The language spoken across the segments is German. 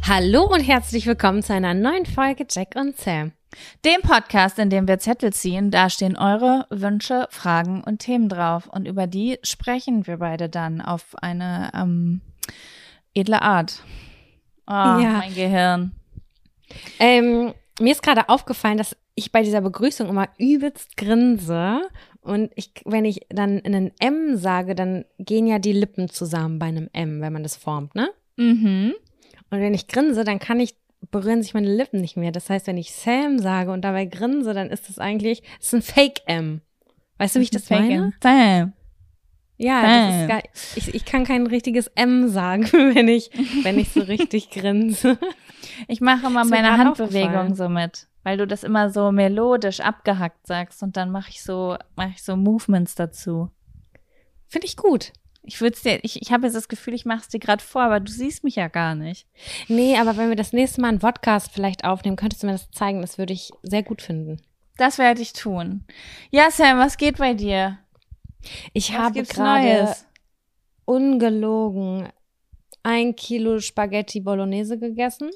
Hallo und herzlich willkommen zu einer neuen Folge Jack und Sam. Dem Podcast, in dem wir Zettel ziehen, da stehen eure Wünsche, Fragen und Themen drauf. Und über die sprechen wir beide dann auf eine edle Art. Oh, ja. Mein Gehirn. Mir ist gerade aufgefallen, dass ich bei dieser Begrüßung immer übelst grinse. Und wenn ich dann einen M sage, dann gehen ja die Lippen zusammen bei einem M, wenn man das formt, ne? Mhm. Und wenn ich grinse, dann berühren sich meine Lippen nicht mehr. Das heißt, wenn ich Sam sage und dabei grinse, dann ist das ein Fake-M. Weißt du, wie ich das meine? Sam. Ja, das ist geil. Ich kann kein richtiges M sagen, wenn ich so richtig grinse. Ich mache immer meine Handbewegung so mit, weil du das immer so melodisch abgehackt sagst und dann mache ich so Movements dazu. Finde ich gut. Ich habe jetzt das Gefühl, ich mache es dir gerade vor, aber du siehst mich ja gar nicht. Nee, aber wenn wir das nächste Mal einen Podcast vielleicht aufnehmen, könntest du mir das zeigen. Das würde ich sehr gut finden. Das werde ich tun. Ja, Sam, was geht bei dir? Ich habe gerade ungelogen 1 Kilo Spaghetti Bolognese gegessen,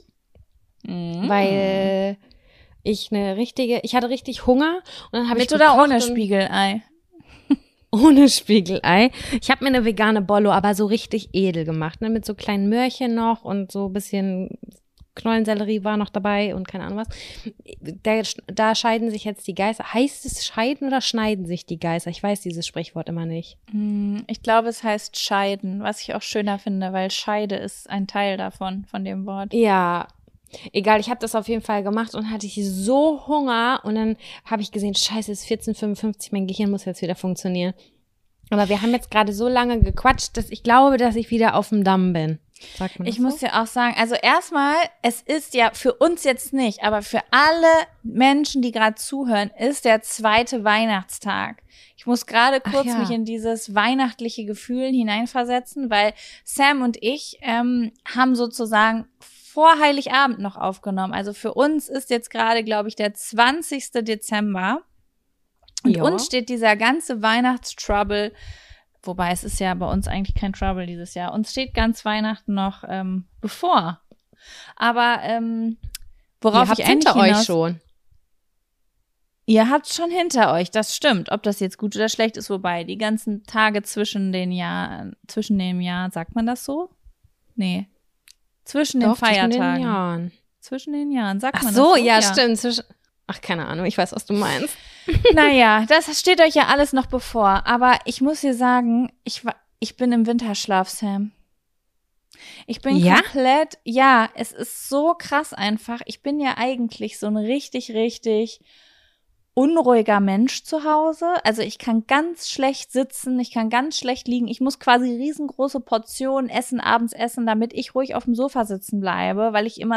weil ich hatte richtig Hunger und dann habe ich mit oder ohne Spiegelei? Ohne Spiegelei. Ich habe mir eine vegane Bollo, aber so richtig edel gemacht, ne, mit so kleinen Möhrchen noch und so ein bisschen Knollensellerie war noch dabei und keine Ahnung was. Da scheiden sich jetzt die Geister. Heißt es scheiden oder schneiden sich die Geister? Ich weiß dieses Sprichwort immer nicht. Ich glaube, es heißt scheiden, was ich auch schöner finde, weil Scheide ist ein Teil davon, von dem Wort. Ja, egal, ich habe das auf jeden Fall gemacht und hatte ich so Hunger und dann habe ich gesehen, scheiße, es ist 14:55, mein Gehirn muss jetzt wieder funktionieren. Aber wir haben jetzt gerade so lange gequatscht, dass ich glaube, dass ich wieder auf dem Damm bin. Sagt man das Ich muss dir auch sagen, also erstmal, es ist ja für uns jetzt nicht, aber für alle Menschen, die gerade zuhören, ist der 2. Weihnachtstag. Ich muss gerade kurz mich in dieses weihnachtliche Gefühl hineinversetzen, weil Sam und ich haben sozusagen vor Heiligabend noch aufgenommen. Also für uns ist jetzt gerade, glaube ich, der 20. Dezember. Und uns steht dieser ganze Weihnachtstrouble, wobei es ist ja bei uns eigentlich kein Trouble dieses Jahr. Uns steht ganz Weihnachten noch bevor. Aber worauf ich eigentlich hinter euch schon. Ihr habt schon hinter euch, das stimmt. Ob das jetzt gut oder schlecht ist, wobei die ganzen Tage zwischen dem Jahr, sagt man das so? Nee. Zwischen den Feiertagen. Zwischen den Jahren, sagt man das so? Ach so, ja, stimmt. Ach, keine Ahnung, ich weiß, was du meinst. Naja, das steht euch ja alles noch bevor. Aber ich muss dir sagen, ich bin im Winterschlaf, Sam. Ich bin komplett, es ist so krass einfach. Ich bin ja eigentlich so ein richtig, richtig unruhiger Mensch zu Hause. Also ich kann ganz schlecht sitzen, ich kann ganz schlecht liegen. Ich muss quasi riesengroße Portionen abends essen, damit ich ruhig auf dem Sofa sitzen bleibe, weil ich immer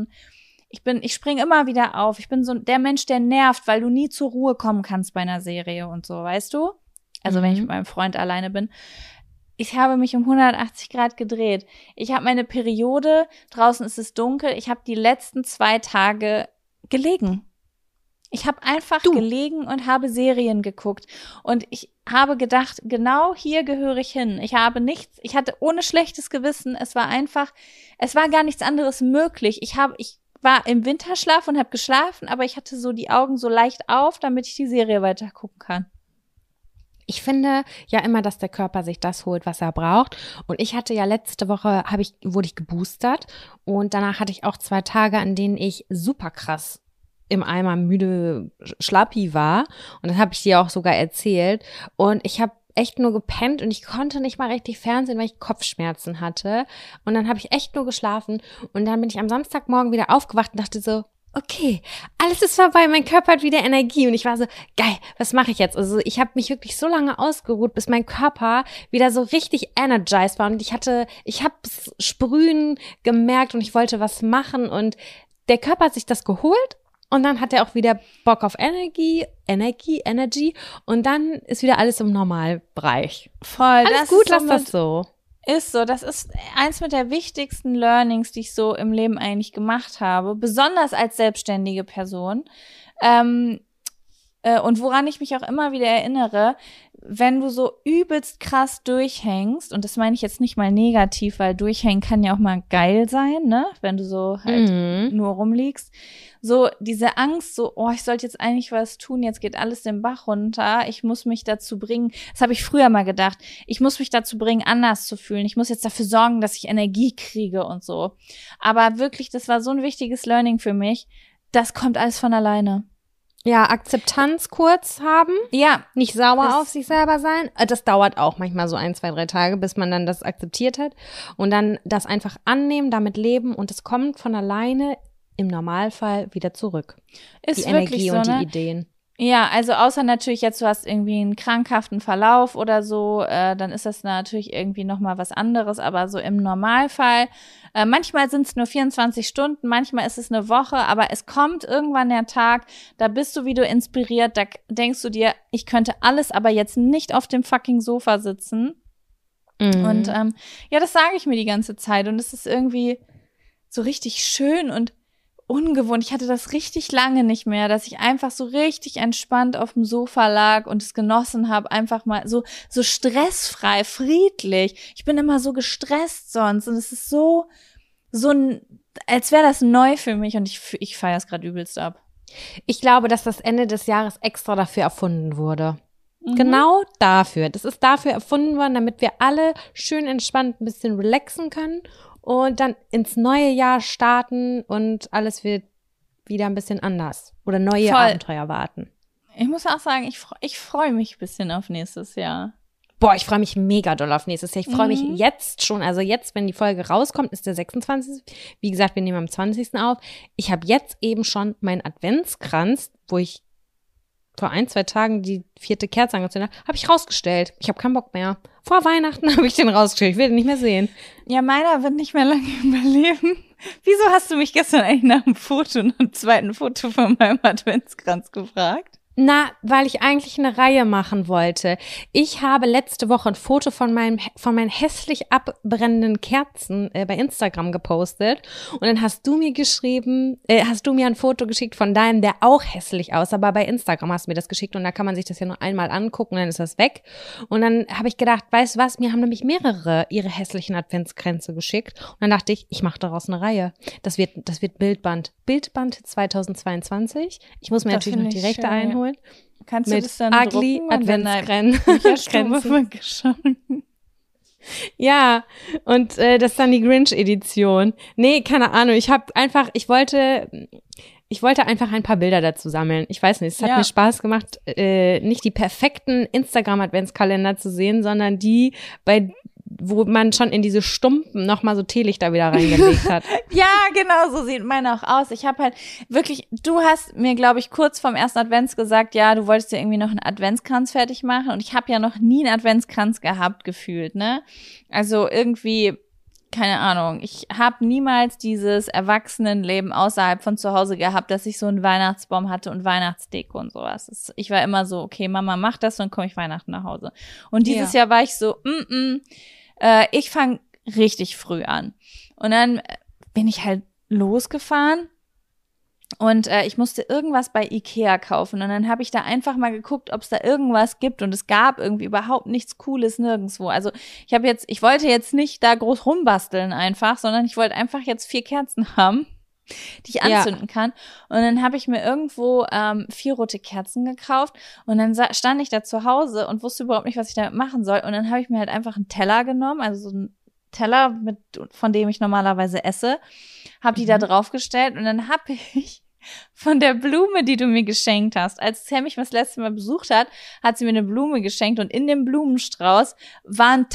ich springe immer wieder auf. Ich bin so der Mensch, der nervt, weil du nie zur Ruhe kommen kannst bei einer Serie und so, weißt du? Also wenn ich mit meinem Freund alleine bin. Ich habe mich um 180 Grad gedreht. Ich habe meine Periode, draußen ist es dunkel. Ich habe die letzten 2 Tage gelegen. Ich habe einfach gelegen und habe Serien geguckt. Und ich habe gedacht, genau hier gehöre ich hin. Ich hatte ohne schlechtes Gewissen, es war gar nichts anderes möglich. Ich war im Winterschlaf und habe geschlafen, aber ich hatte so die Augen so leicht auf, damit ich die Serie weiter gucken kann. Ich finde ja immer, dass der Körper sich das holt, was er braucht. Und ich hatte ja letzte Woche, wurde ich geboostert und danach hatte ich auch 2 Tage, an denen ich super krass im Eimer müde Schlappi war. Und das habe ich dir auch sogar erzählt. Und ich habe echt nur gepennt und ich konnte nicht mal richtig fernsehen, weil ich Kopfschmerzen hatte. Und dann habe ich echt nur geschlafen. Und dann bin ich am Samstagmorgen wieder aufgewacht und dachte so, okay, alles ist vorbei, mein Körper hat wieder Energie. Und ich war so, geil, was mache ich jetzt? Also ich habe mich wirklich so lange ausgeruht, bis mein Körper wieder so richtig energized war. Und ich habe es sprühen gemerkt und ich wollte was machen. Und der Körper hat sich das geholt. Und dann hat er auch wieder Bock auf Energy. Und dann ist wieder alles im Normalbereich. Voll. Alles gut, lass das so. Ist so. Das ist eins mit der wichtigsten Learnings, die ich so im Leben eigentlich gemacht habe. Besonders als selbstständige Person. Und woran ich mich auch immer wieder erinnere, wenn du so übelst krass durchhängst, und das meine ich jetzt nicht mal negativ, weil durchhängen kann ja auch mal geil sein, ne, wenn du so halt nur rumliegst, so diese Angst, so, oh, ich sollte jetzt eigentlich was tun, jetzt geht alles den Bach runter, ich muss mich dazu bringen, das habe ich früher mal gedacht, ich muss mich dazu bringen, anders zu fühlen, ich muss jetzt dafür sorgen, dass ich Energie kriege und so, aber wirklich, das war so ein wichtiges Learning für mich, das kommt alles von alleine. Ja, Akzeptanz kurz haben. Ja. Nicht sauer auf sich selber sein. Das dauert auch manchmal so 1, 2, 3 Tage, bis man dann das akzeptiert hat. Und dann das einfach annehmen, damit leben. Und es kommt von alleine im Normalfall wieder zurück. Ist die Energie so, und ne? die Ideen. Ja, also außer natürlich jetzt, du hast irgendwie einen krankhaften Verlauf oder so, dann ist das natürlich irgendwie nochmal was anderes, aber so im Normalfall, manchmal sind es nur 24 Stunden, manchmal ist es eine Woche, aber es kommt irgendwann der Tag, da bist du wieder inspiriert, da denkst du dir, ich könnte alles, aber jetzt nicht auf dem fucking Sofa sitzen. Und ja, das sage ich mir die ganze Zeit und es ist irgendwie so richtig schön und ungewohnt. Ich hatte das richtig lange nicht mehr, dass ich einfach so richtig entspannt auf dem Sofa lag und es genossen habe, einfach mal so stressfrei, friedlich. Ich bin immer so gestresst sonst und es ist so als wäre das neu für mich und ich feiere es gerade übelst ab. Ich glaube, dass das Ende des Jahres extra dafür erfunden wurde. Genau dafür. Das ist dafür erfunden worden, damit wir alle schön entspannt ein bisschen relaxen können und dann ins neue Jahr starten und alles wird wieder ein bisschen anders oder neue Abenteuer warten. Ich muss auch sagen, ich freue mich ein bisschen auf nächstes Jahr. Boah, ich freue mich mega doll auf nächstes Jahr. Ich freue mich jetzt schon, also jetzt, wenn die Folge rauskommt, ist der 26. Wie gesagt, wir nehmen am 20. auf. Ich habe jetzt eben schon meinen Adventskranz, wo ich vor 1, 2 Tagen die 4. Kerze angezündet habe ich rausgestellt. Ich habe keinen Bock mehr. Vor Weihnachten habe ich den rausgestellt. Ich will den nicht mehr sehen. Ja, meiner wird nicht mehr lange überleben. Wieso hast du mich gestern eigentlich nach einem zweiten Foto von meinem Adventskranz gefragt? Na, weil ich eigentlich eine Reihe machen wollte. Ich habe letzte Woche ein Foto von meinen hässlich abbrennenden Kerzen bei Instagram gepostet und dann hast du mir ein Foto geschickt von deinem, der auch hässlich aussah, aber bei Instagram hast du mir das geschickt und da kann man sich das ja nur einmal angucken und dann ist das weg. Und dann habe ich gedacht, weißt du was, mir haben nämlich mehrere ihre hässlichen Adventskränze geschickt und dann dachte ich mache daraus eine Reihe. Das wird Bildband 2022. Ich muss mir Das natürlich noch die Rechte einholen. Kannst du das dann ugly drucken Adventskränze. Ja, und das ist dann die Grinch-Edition. Nee, keine Ahnung. Ich wollte einfach ein paar Bilder dazu sammeln. Ich weiß nicht, es hat mir Spaß gemacht, nicht die perfekten Instagram-Adventskalender zu sehen, sondern die, wo man schon in diese Stumpen nochmal so Teelichter wieder reingelegt hat. Ja, genau, so sieht meine auch aus. Ich habe halt wirklich, du hast mir, glaube ich, kurz vorm ersten Advents gesagt, ja, du wolltest dir irgendwie noch einen Adventskranz fertig machen und ich habe ja noch nie einen Adventskranz gehabt, gefühlt, ne? Also irgendwie, keine Ahnung, ich habe niemals dieses Erwachsenenleben außerhalb von zu Hause gehabt, dass ich so einen Weihnachtsbaum hatte und Weihnachtsdeko und sowas. Ich war immer so, okay, Mama macht das, dann komme ich Weihnachten nach Hause. Und dieses Jahr war ich so, ich fange richtig früh an. Und dann bin ich halt losgefahren und ich musste irgendwas bei Ikea kaufen. Und dann habe ich da einfach mal geguckt, ob es da irgendwas gibt. Und es gab irgendwie überhaupt nichts Cooles nirgendwo. Also ich wollte jetzt nicht da groß rumbasteln einfach, sondern ich wollte einfach jetzt 4 Kerzen haben, die ich anzünden kann. Und dann habe ich mir irgendwo 4 rote Kerzen gekauft und dann stand ich da zu Hause und wusste überhaupt nicht, was ich damit machen soll. Und dann habe ich mir halt einfach einen Teller genommen, also so einen Teller, von dem ich normalerweise esse, habe die da draufgestellt und dann habe ich von der Blume, die du mir geschenkt hast, als Sam mich das letzte Mal besucht hat, hat sie mir eine Blume geschenkt und in dem Blumenstrauß waren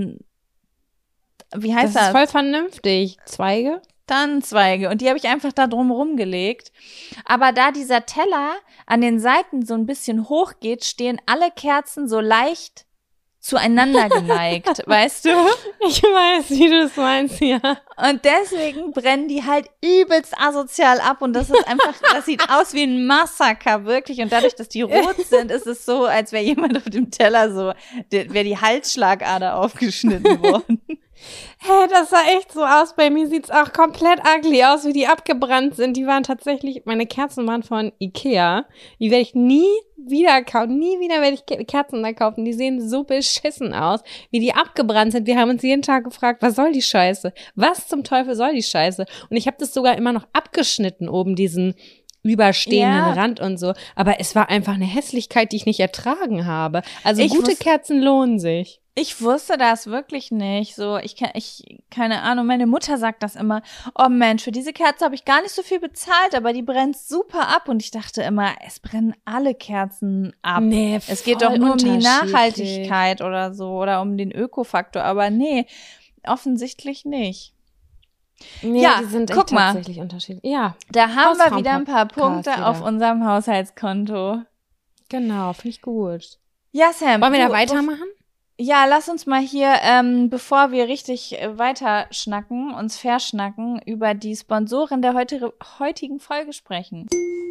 wie heißt das? Das ist voll vernünftig. Zweige? Tannenzweige und die habe ich einfach da drumherum gelegt. Aber da dieser Teller an den Seiten so ein bisschen hoch geht, stehen alle Kerzen so leicht zueinander geneigt, weißt du? Ich weiß, wie du das meinst, ja. Und deswegen brennen die halt übelst asozial ab und das ist einfach, das sieht aus wie ein Massaker, wirklich. Und dadurch, dass die rot sind, ist es so, als wäre jemand auf dem Teller so, wäre die Halsschlagader aufgeschnitten worden. Hä, das sah echt so aus. Bei mir sieht's auch komplett ugly aus, wie die abgebrannt sind. Die waren tatsächlich, meine Kerzen waren von Ikea. Die werde ich nie wieder kaufen. Nie wieder werde ich Kerzen da kaufen. Die sehen so beschissen aus, wie die abgebrannt sind. Wir haben uns jeden Tag gefragt, was soll die Scheiße? Was zum Teufel soll die Scheiße? Und ich habe das sogar immer noch abgeschnitten, oben diesen überstehenden Rand und so. Aber es war einfach eine Hässlichkeit, die ich nicht ertragen habe. Also gute Kerzen lohnen sich. Ich wusste das wirklich nicht. So, keine Ahnung, meine Mutter sagt das immer. Oh Mensch, für diese Kerze habe ich gar nicht so viel bezahlt, aber die brennt super ab. Und ich dachte immer, es brennen alle Kerzen ab. Nee, es geht doch nur um die Nachhaltigkeit oder so oder um den Ökofaktor. Aber nee, offensichtlich nicht. Nee, ja, die sind echt tatsächlich unterschiedlich. Ja. Da haben wir wieder ein paar Punkte auf unserem Haushaltskonto. Genau, finde ich gut. Ja, Sam. Wollen wir da weitermachen? Ja, lass uns mal hier, bevor wir richtig weiter schnacken, uns verschnacken, über die Sponsorin der heutigen Folge sprechen.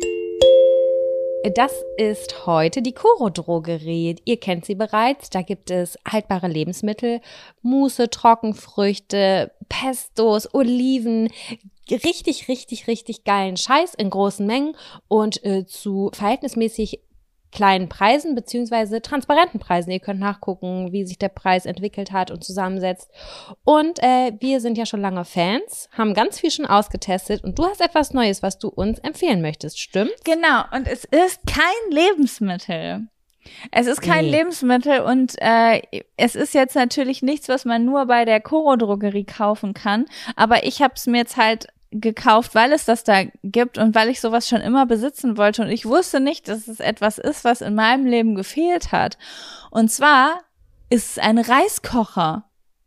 Das ist heute die Koro Drogerie. Ihr kennt sie bereits. Da gibt es haltbare Lebensmittel, Muße, Trockenfrüchte, Pestos, Oliven, richtig geilen Scheiß in großen Mengen und zu verhältnismäßig kleinen Preisen beziehungsweise transparenten Preisen. Ihr könnt nachgucken, wie sich der Preis entwickelt hat und zusammensetzt. Und wir sind ja schon lange Fans, haben ganz viel schon ausgetestet und du hast etwas Neues, was du uns empfehlen möchtest, stimmt's? Genau, und es ist kein Lebensmittel. Es ist kein Lebensmittel und es ist jetzt natürlich nichts, was man nur bei der Koro Drogerie kaufen kann, aber ich habe es mir jetzt halt gekauft, weil es das da gibt und weil ich sowas schon immer besitzen wollte und ich wusste nicht, dass es etwas ist, was in meinem Leben gefehlt hat. Und zwar ist es ein Reiskocher.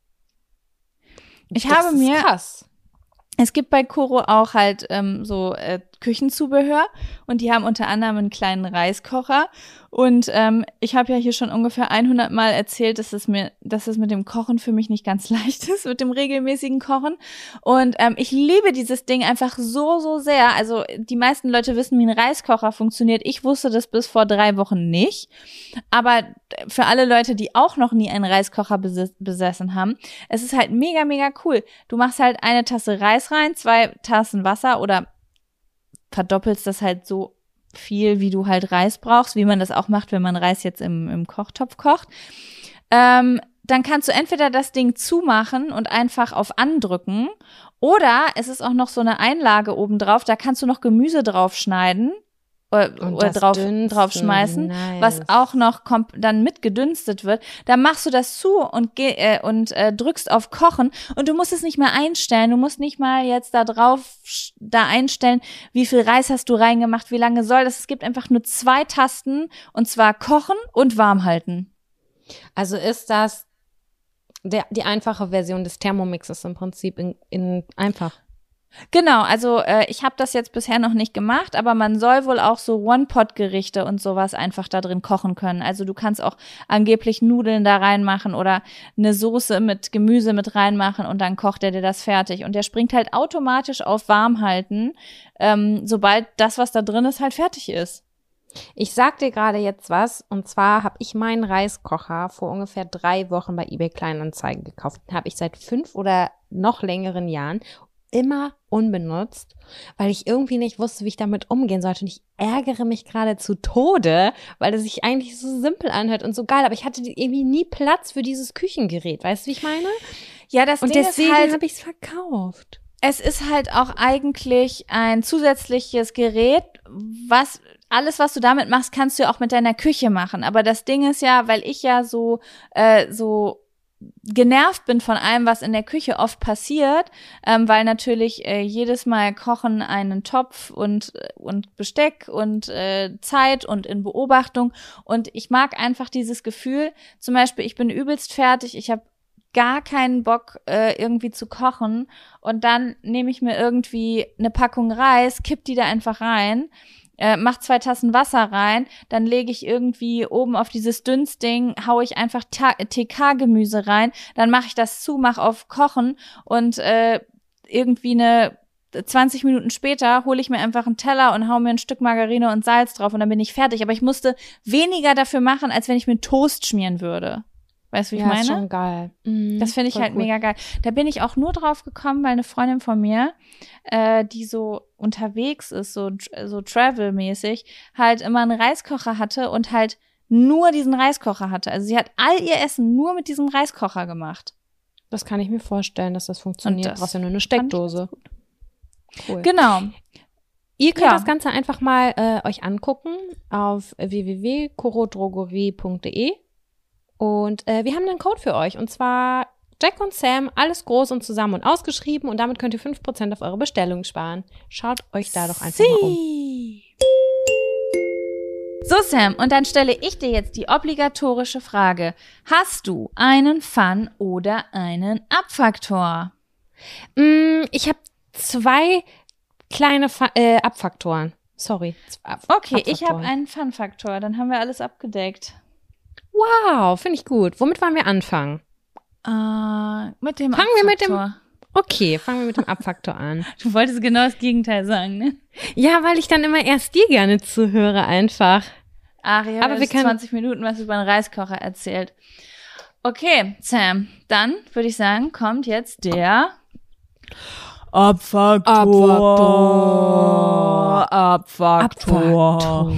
Krass. Es gibt bei Koro auch halt so Küchenzubehör und die haben unter anderem einen kleinen Reiskocher und ich habe ja hier schon ungefähr 100 Mal erzählt, dass es mit dem Kochen für mich nicht ganz leicht ist, mit dem regelmäßigen Kochen und ich liebe dieses Ding einfach so sehr. Also die meisten Leute wissen, wie ein Reiskocher funktioniert. Ich wusste das bis vor 3 Wochen nicht, aber für alle Leute, die auch noch nie einen Reiskocher besessen haben, es ist halt mega cool. Du machst halt eine Tasse Reis rein, 2 Tassen Wasser oder verdoppelst das halt so viel, wie du halt Reis brauchst, wie man das auch macht, wenn man Reis jetzt im Kochtopf kocht. Dann kannst du entweder das Ding zumachen und einfach auf andrücken oder es ist auch noch so eine Einlage oben drauf, da kannst du noch Gemüse draufschneiden oder draufschmeißen, nice. Was auch noch dann mitgedünstet wird. Dann machst du das zu und drückst auf Kochen und du musst es nicht mehr einstellen. Du musst nicht mal jetzt da einstellen, wie viel Reis hast du reingemacht, wie lange soll das. Es gibt einfach nur 2 Tasten und zwar kochen und warm halten. Also ist das die einfache Version des Thermomixes im Prinzip in einfach. Genau, also ich habe das jetzt bisher noch nicht gemacht, aber man soll wohl auch so One-Pot-Gerichte und sowas einfach da drin kochen können. Also du kannst auch angeblich Nudeln da reinmachen oder eine Soße mit Gemüse mit reinmachen und dann kocht er dir das fertig. Und der springt halt automatisch auf warm halten, sobald das, was da drin ist, halt fertig ist. Ich sag dir gerade jetzt was, und zwar habe ich meinen Reiskocher vor ungefähr 3 Wochen bei eBay Kleinanzeigen gekauft. Den habe ich seit 5 oder noch längeren Jahren immer unbenutzt, weil ich irgendwie nicht wusste, wie ich damit umgehen sollte. Und ich ärgere mich gerade zu Tode, weil es sich eigentlich so simpel anhört und so geil. Aber ich hatte irgendwie nie Platz für dieses Küchengerät. Weißt du, wie ich meine? Ja, das und Ding deswegen ist halt, habe ich es verkauft. Es ist halt auch eigentlich ein zusätzliches Gerät, alles, was du damit machst, kannst du ja auch mit deiner Küche machen. Aber das Ding ist ja, weil ich ja so genervt bin von allem, was in der Küche oft passiert, weil natürlich jedes Mal Kochen einen Topf und Besteck und Zeit und in Beobachtung und ich mag einfach dieses Gefühl, zum Beispiel ich bin übelst fertig, ich habe gar keinen Bock irgendwie zu kochen und dann nehme ich mir irgendwie eine Packung Reis, kipp die da einfach rein, mach 2 Tassen Wasser rein, dann lege ich irgendwie oben auf dieses Dünstding, haue ich einfach TK-Gemüse rein, dann mache ich das zu, mach auf Kochen und irgendwie 20 Minuten später hole ich mir einfach einen Teller und hau mir ein Stück Margarine und Salz drauf und dann bin ich fertig. Aber ich musste weniger dafür machen, als wenn ich mir Toast schmieren würde. Weißt du, wie ich Ja, meine? ist schon geil. Das finde ich voll halt cool. mega geil. Da bin ich auch nur drauf gekommen, weil eine Freundin von mir, die so unterwegs ist, so Travel-mäßig, halt immer einen Reiskocher hatte und halt nur diesen Reiskocher hatte. Also sie hat all ihr Essen nur mit diesem Reiskocher gemacht. Das kann ich mir vorstellen, dass das funktioniert. Und das Du brauchst ja nur eine fand ich Steckdose. Cool. Genau. Ihr könnt Ja. das Ganze einfach mal euch angucken auf www.corodrogerie.de und wir haben einen Code für euch und zwar Jack und Sam, alles groß und zusammen und ausgeschrieben und damit könnt ihr 5% auf eure Bestellung sparen. Schaut euch da doch einfach mal um. So, Sam, und dann stelle ich dir jetzt die obligatorische Frage. Hast du einen Fun- oder einen Abfaktor? Ich habe 2 kleine Abfaktoren. Sorry. Okay, ich habe Abfaktoren. einen Fun-Faktor. Dann haben wir alles abgedeckt. Wow, finde ich gut. Womit wollen wir anfangen? Mit dem Fangen wir mit dem- Abfaktor. Okay, fangen wir mit dem Abfaktor an. Du wolltest genau das Gegenteil sagen, ne? Ja, weil ich dann immer erst dir gerne zuhöre einfach. Ach, ich Aber habe wir jetzt können- 20 Minuten was über einen Reiskocher erzählt. Okay, Sam, dann würde ich sagen, kommt jetzt der Abfaktor.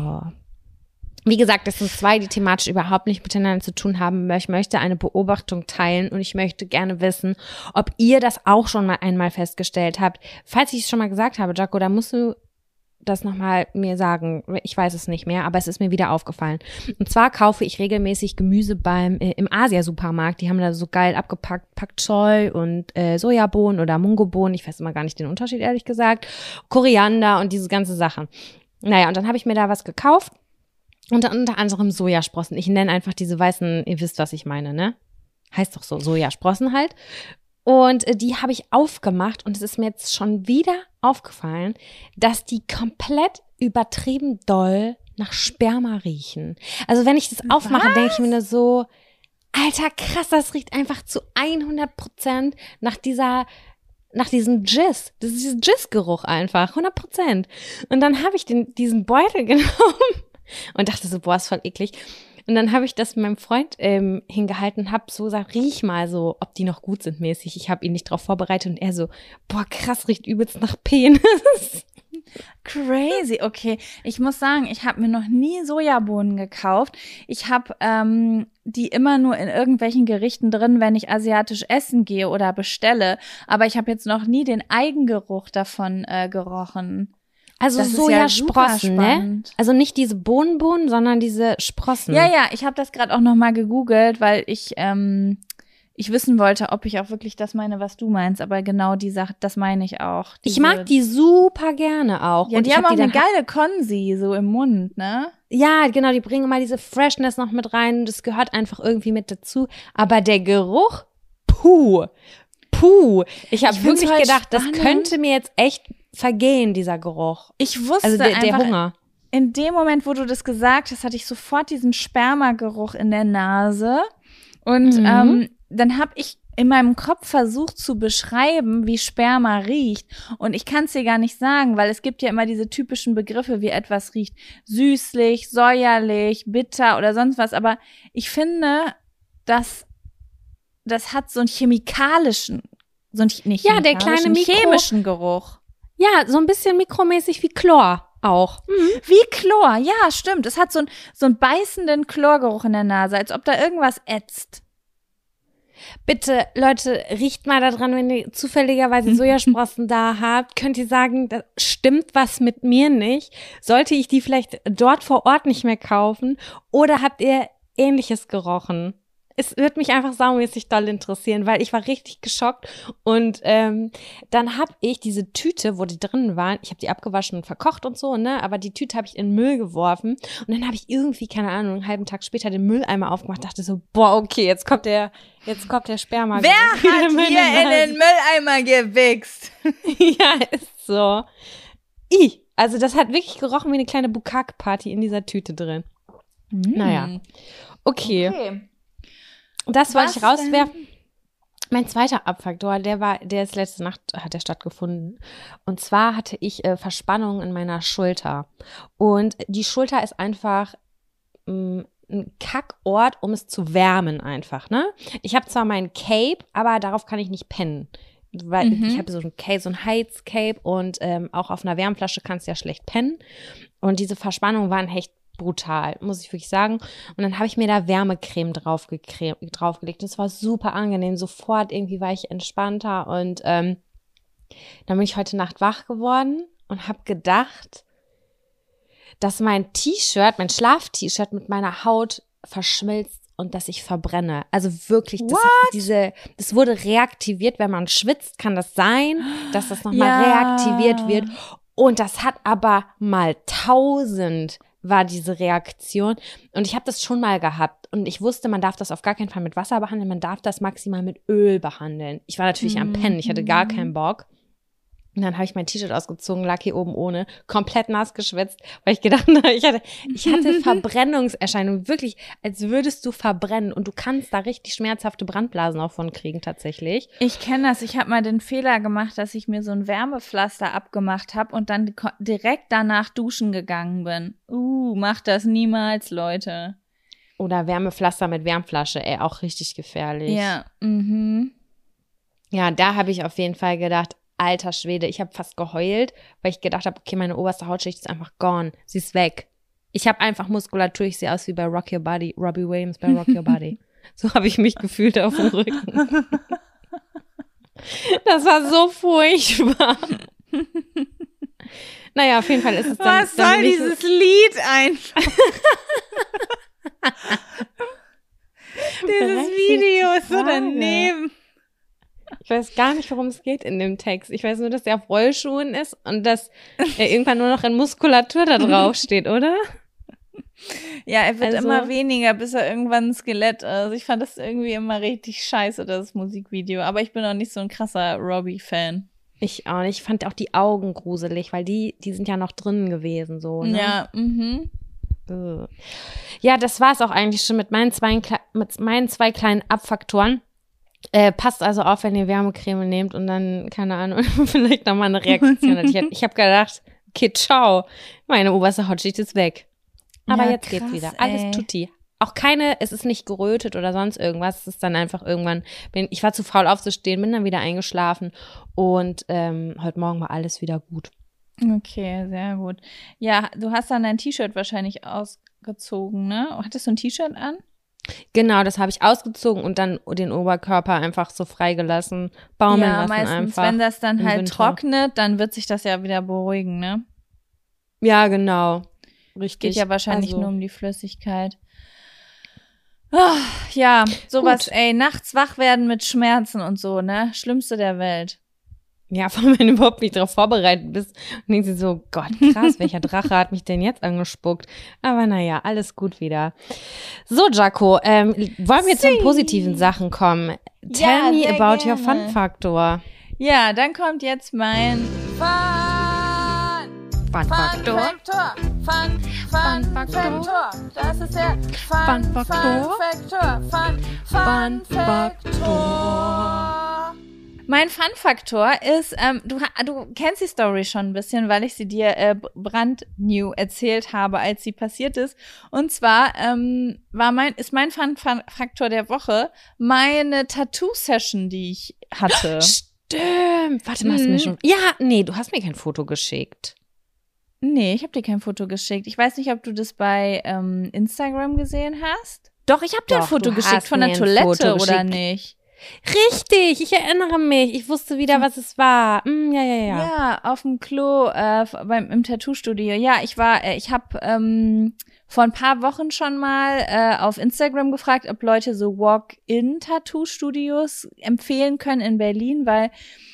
Wie gesagt, es sind 2, die thematisch überhaupt nicht miteinander zu tun haben. Ich möchte eine Beobachtung teilen und ich möchte gerne wissen, ob ihr das auch schon mal einmal festgestellt habt. Falls ich es schon mal gesagt habe, Jaco, da musst du das nochmal mir sagen. Ich weiß es nicht mehr, aber es ist mir wieder aufgefallen. Und zwar kaufe ich regelmäßig Gemüse im Asia-Supermarkt. Die haben da so geil abgepackt Pak Choi und Sojabohnen oder Mungobohnen. Ich weiß immer gar nicht den Unterschied, ehrlich gesagt. Koriander und diese ganze Sachen. Naja, und dann habe ich mir da was gekauft. Unter anderem Sojasprossen. Ich nenne einfach diese weißen, ihr wisst, was ich meine, ne? Heißt doch so, Sojasprossen halt. Und die habe ich aufgemacht und es ist mir jetzt schon wieder aufgefallen, dass die komplett übertrieben doll nach Sperma riechen. Also wenn ich das aufmache, denke ich mir nur so, Alter, krass, das riecht einfach zu 100% nach diesem Jizz. Das ist dieser Jizz-Geruch einfach, 100%. Und dann habe ich diesen Beutel genommen und dachte so, boah, ist voll eklig. Und dann habe ich das meinem Freund hingehalten und habe so gesagt, riech mal so, ob die noch gut sind mäßig. Ich habe ihn nicht drauf vorbereitet und er so, boah, krass, riecht übelst nach Penis. Crazy, okay. Ich muss sagen, ich habe mir noch nie Sojabohnen gekauft. Ich habe die immer nur in irgendwelchen Gerichten drin, wenn ich asiatisch essen gehe oder bestelle. Aber ich habe jetzt noch nie den Eigengeruch davon gerochen. Also Das ist ja Sojasprossen, super ne? spannend. Also nicht diese Bohnen, sondern diese Sprossen. Ja, ich habe das gerade auch noch mal gegoogelt, weil ich wissen wollte, ob ich auch wirklich das meine, was du meinst. Aber genau die Sache, das meine ich auch. Ich mag die super gerne auch. Ja, und die ich haben hab auch eine dann geile Konsi so im Mund, ne? Ja, genau, die bringen mal diese Freshness noch mit rein. Das gehört einfach irgendwie mit dazu. Aber der Geruch, puh. Ich habe Ich find's wirklich voll gedacht, das spannend. könnte mir jetzt echt vergehen, dieser Geruch. Ich wusste Also der einfach, Hunger. in dem Moment, wo du das gesagt hast, hatte ich sofort diesen Spermageruch in der Nase. Und dann habe ich in meinem Kopf versucht zu beschreiben, wie Sperma riecht. Und ich kann es dir gar nicht sagen, weil es gibt ja immer diese typischen Begriffe, wie etwas riecht. Süßlich, säuerlich, bitter oder sonst was. Aber ich finde, das hat so einen chemikalischen, nicht Ja, der chemikalischen, kleine chemischen Geruch. Ja, so ein bisschen mikromäßig wie Chlor auch. Wie Chlor, ja, stimmt. Es hat so einen beißenden Chlorgeruch in der Nase, als ob da irgendwas ätzt. Bitte, Leute, riecht mal da dran, wenn ihr zufälligerweise Sojasprossen da habt. Könnt ihr sagen, da stimmt was mit mir nicht? Sollte ich die vielleicht dort vor Ort nicht mehr kaufen? Oder habt ihr Ähnliches gerochen? Es wird mich einfach saumäßig doll interessieren, weil ich war richtig geschockt und dann habe ich diese Tüte, wo die drin waren, ich habe die abgewaschen und verkocht und so, ne, aber die Tüte habe ich in den Müll geworfen und dann habe ich irgendwie, keine Ahnung, einen halben Tag später den Mülleimer aufgemacht, dachte so, boah, okay, jetzt kommt der Sperma. Wer hat hier in den Mülleimer gewichst? Ja, ist so. Also das hat wirklich gerochen wie eine kleine Bukake-Party in dieser Tüte drin. Naja, okay. Das wollte ich rauswerfen. Mein zweiter Abfaktor, der ist letzte Nacht, hat der stattgefunden. Und zwar hatte ich Verspannungen in meiner Schulter. Und die Schulter ist einfach eine ein Kackort, um es zu wärmen einfach, ne? Ich habe zwar meinen Cape, aber darauf kann ich nicht pennen. Weil ich habe so ein Heizcape und auch auf einer Wärmflasche kannst du ja schlecht pennen. Und diese Verspannungen waren echt brutal, muss ich wirklich sagen. Und dann habe ich mir da Wärmecreme draufgelegt. Das war super angenehm. Sofort irgendwie war ich entspannter. Und dann bin ich heute Nacht wach geworden und habe gedacht, dass mein T-Shirt, mein Schlaf-T-Shirt mit meiner Haut verschmilzt und dass ich verbrenne. Also wirklich, das wurde reaktiviert, wenn man schwitzt, kann das sein, dass das nochmal reaktiviert wird. Und das hat aber mal 1000 war diese Reaktion. Und ich habe das schon mal gehabt. Und ich wusste, man darf das auf gar keinen Fall mit Wasser behandeln, man darf das maximal mit Öl behandeln. Ich war natürlich am Pennen, ich hatte gar keinen Bock. Und dann habe ich mein T-Shirt ausgezogen, lag hier oben ohne, komplett nass geschwitzt, weil ich gedacht habe, ich hatte Verbrennungserscheinungen, wirklich, als würdest du verbrennen. Und du kannst da richtig schmerzhafte Brandblasen auch von kriegen, tatsächlich. Ich kenne das. Ich habe mal den Fehler gemacht, dass ich mir so ein Wärmepflaster abgemacht habe und dann direkt danach duschen gegangen bin. Macht das niemals, Leute. Oder Wärmepflaster mit Wärmflasche, auch richtig gefährlich. Ja, Ja, da habe ich auf jeden Fall gedacht, alter Schwede, ich habe fast geheult, weil ich gedacht habe, okay, meine oberste Hautschicht ist einfach gone. Sie ist weg. Ich habe einfach Muskulatur, ich sehe aus wie bei Rock Your Body, Robbie Williams bei Rock Your Body. So habe ich mich gefühlt auf dem Rücken. Das war so furchtbar. Naja, auf jeden Fall ist es dann. Was soll dieses Lied einfach? Dieses Video ist so daneben. Ich weiß gar nicht, worum es geht in dem Text. Ich weiß nur, dass er auf Rollschuhen ist und dass er irgendwann nur noch in Muskulatur da drauf steht, oder? Ja, er wird immer weniger, bis er irgendwann ein Skelett ist. Also ich fand das irgendwie immer richtig scheiße, das Musikvideo. Aber ich bin auch nicht so ein krasser Robbie-Fan. Ich auch nicht. Ich fand auch die Augen gruselig, weil die sind ja noch drinnen gewesen, so, ne? Ja, Ja, das war es auch eigentlich schon mit meinen zwei kleinen Abfaktoren. Passt also auf, wenn ihr Wärmecreme nehmt und dann, keine Ahnung, vielleicht nochmal eine Reaktion hat. Ich habe gedacht, okay, ciao, meine oberste Hautschicht ist weg. Aber jetzt geht's wieder. Alles tutti. Auch es ist nicht gerötet oder sonst irgendwas. Es ist dann einfach irgendwann, ich war zu faul aufzustehen, bin dann wieder eingeschlafen und heute Morgen war alles wieder gut. Okay, sehr gut. Ja, du hast dann dein T-Shirt wahrscheinlich ausgezogen, ne? Hattest du ein T-Shirt an? Genau, das habe ich ausgezogen und dann den Oberkörper einfach so freigelassen, baumeln lassen meistens, einfach. Wenn das dann halt Winter trocknet, dann wird sich das ja wieder beruhigen, ne? Ja, genau. Richtig. Geht ja wahrscheinlich nur um die Flüssigkeit. Ja, sowas, nachts wach werden mit Schmerzen und so, ne? Schlimmste der Welt. Ja, vor allem, wenn du überhaupt nicht darauf vorbereitet bist und denkst dir so, Gott, krass, welcher Drache hat mich denn jetzt angespuckt? Aber naja, alles gut wieder. So, Jaco, wollen wir zu den positiven Sachen kommen? Tell me about your Fun-Faktor. Ja, dann kommt jetzt mein Fun-Faktor. Fun-Faktor. Das ist der Fun-Faktor. Mein Fun-Faktor ist, du kennst die Story schon ein bisschen, weil ich sie dir brandnew erzählt habe, als sie passiert ist. Und zwar ist mein Fun-Faktor der Woche meine Tattoo-Session, die ich hatte. Stimmt. Warte mal, hast du mir schon... Ja, nee, du hast mir kein Foto geschickt. Nee, ich habe dir kein Foto geschickt. Ich weiß nicht, ob du das bei Instagram gesehen hast. Doch, ich habe dir ein Foto geschickt von der Toilette, oder nicht? Richtig, ich erinnere mich. Ich wusste wieder, was es war. Ja. Ja, auf dem Klo im Tattoo-Studio. Ja, ich habe vor ein paar Wochen schon mal auf Instagram gefragt, ob Leute so Walk-in-Tattoo-Studios empfehlen können in Berlin, weil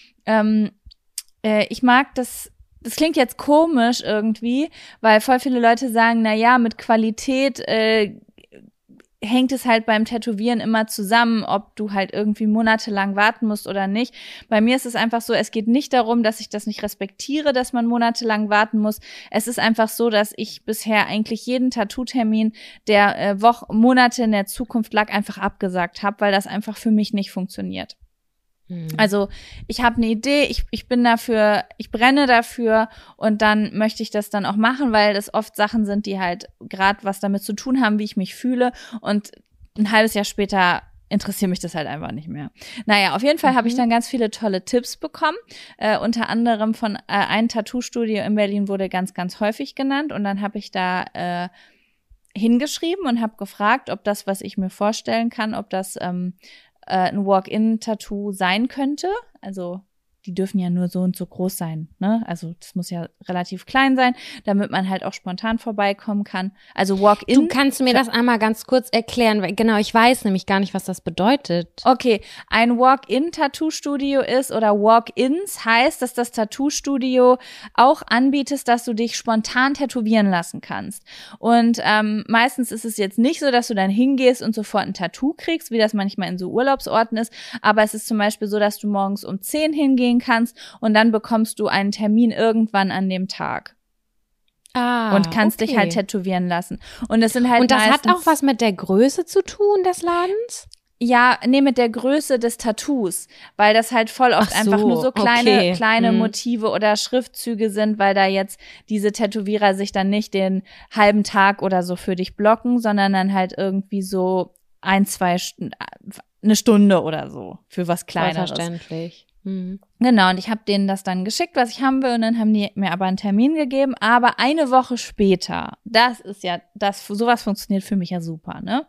ich mag das. Das klingt jetzt komisch irgendwie, weil voll viele Leute sagen, na ja, mit Qualität hängt es halt beim Tätowieren immer zusammen, ob du halt irgendwie monatelang warten musst oder nicht. Bei mir ist es einfach so, es geht nicht darum, dass ich das nicht respektiere, dass man monatelang warten muss. Es ist einfach so, dass ich bisher eigentlich jeden Tattoo-Termin, der Monate in der Zukunft lag, einfach abgesagt habe, weil das einfach für mich nicht funktioniert. Also ich habe eine Idee, ich bin dafür, ich brenne dafür und dann möchte ich das dann auch machen, weil das oft Sachen sind, die halt gerade was damit zu tun haben, wie ich mich fühle und ein halbes Jahr später interessiert mich das halt einfach nicht mehr. Naja, auf jeden Fall habe ich dann ganz viele tolle Tipps bekommen. Unter anderem von ein Tattoo-Studio in Berlin wurde ganz, ganz häufig genannt und dann habe ich da hingeschrieben und habe gefragt, ob das, was ich mir vorstellen kann, ob das ein Walk-in-Tattoo sein könnte. Also die dürfen ja nur so und so groß sein, ne? Also das muss ja relativ klein sein, damit man halt auch spontan vorbeikommen kann. Also Walk-in. Du kannst mir das einmal ganz kurz erklären, weil genau, ich weiß nämlich gar nicht, was das bedeutet. Okay, ein Walk-in-Tattoo-Studio ist oder Walk-ins heißt, dass das Tattoo-Studio auch anbietet, dass du dich spontan tätowieren lassen kannst. Und meistens ist es jetzt nicht so, dass du dann hingehst und sofort ein Tattoo kriegst, wie das manchmal in so Urlaubsorten ist, aber es ist zum Beispiel so, dass du morgens um 10 hingehen kannst und dann bekommst du einen Termin irgendwann an dem Tag. Und kannst dich halt tätowieren lassen. Und das sind halt und das hat auch was mit der Größe zu tun des Ladens? Ja, nee, mit der Größe des Tattoos, weil das halt voll oft einfach nur so kleine Motive oder Schriftzüge sind, weil da jetzt diese Tätowierer sich dann nicht den halben Tag oder so für dich blocken, sondern dann halt irgendwie so eine Stunde oder so für was Kleineres. Verständlich. Genau, und ich habe denen das dann geschickt, was ich haben will, und dann haben die mir aber einen Termin gegeben, aber eine Woche später, sowas funktioniert für mich ja super, ne?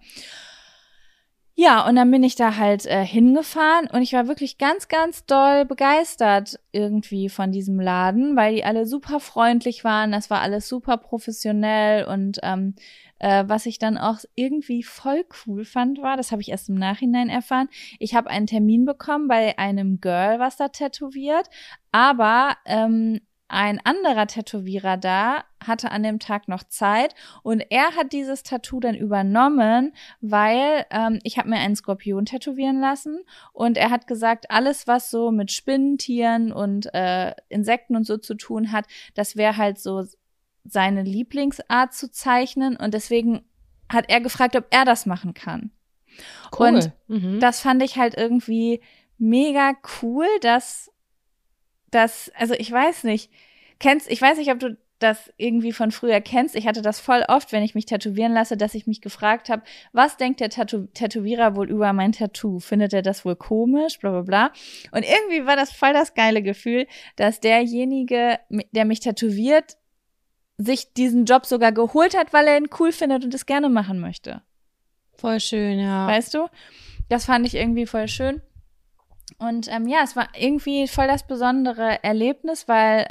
Ja, und dann bin ich da halt hingefahren und ich war wirklich ganz, ganz doll begeistert irgendwie von diesem Laden, weil die alle super freundlich waren, das war alles super professionell und was ich dann auch irgendwie voll cool fand war, das habe ich erst im Nachhinein erfahren, ich habe einen Termin bekommen bei einem Girl, was da tätowiert, aber ein anderer Tätowierer da hatte an dem Tag noch Zeit und er hat dieses Tattoo dann übernommen, weil ich habe mir einen Skorpion tätowieren lassen und er hat gesagt, alles, was so mit Spinnen, Tieren und Insekten und so zu tun hat, das wäre halt so seine Lieblingsart zu zeichnen und deswegen hat er gefragt, ob er das machen kann. Cool. Und das fand ich halt irgendwie mega cool, dass also ich weiß nicht, ich weiß nicht, ob du das irgendwie von früher kennst. Ich hatte das voll oft, wenn ich mich tätowieren lasse, dass ich mich gefragt habe, was denkt der Tätowierer wohl über mein Tattoo? Findet er das wohl komisch? Bla bla bla. Und irgendwie war das voll das geile Gefühl, dass derjenige, der mich tätowiert, sich diesen Job sogar geholt hat, weil er ihn cool findet und es gerne machen möchte. Voll schön, ja. Weißt du? Das fand ich irgendwie voll schön. Und ja, es war irgendwie voll das besondere Erlebnis, weil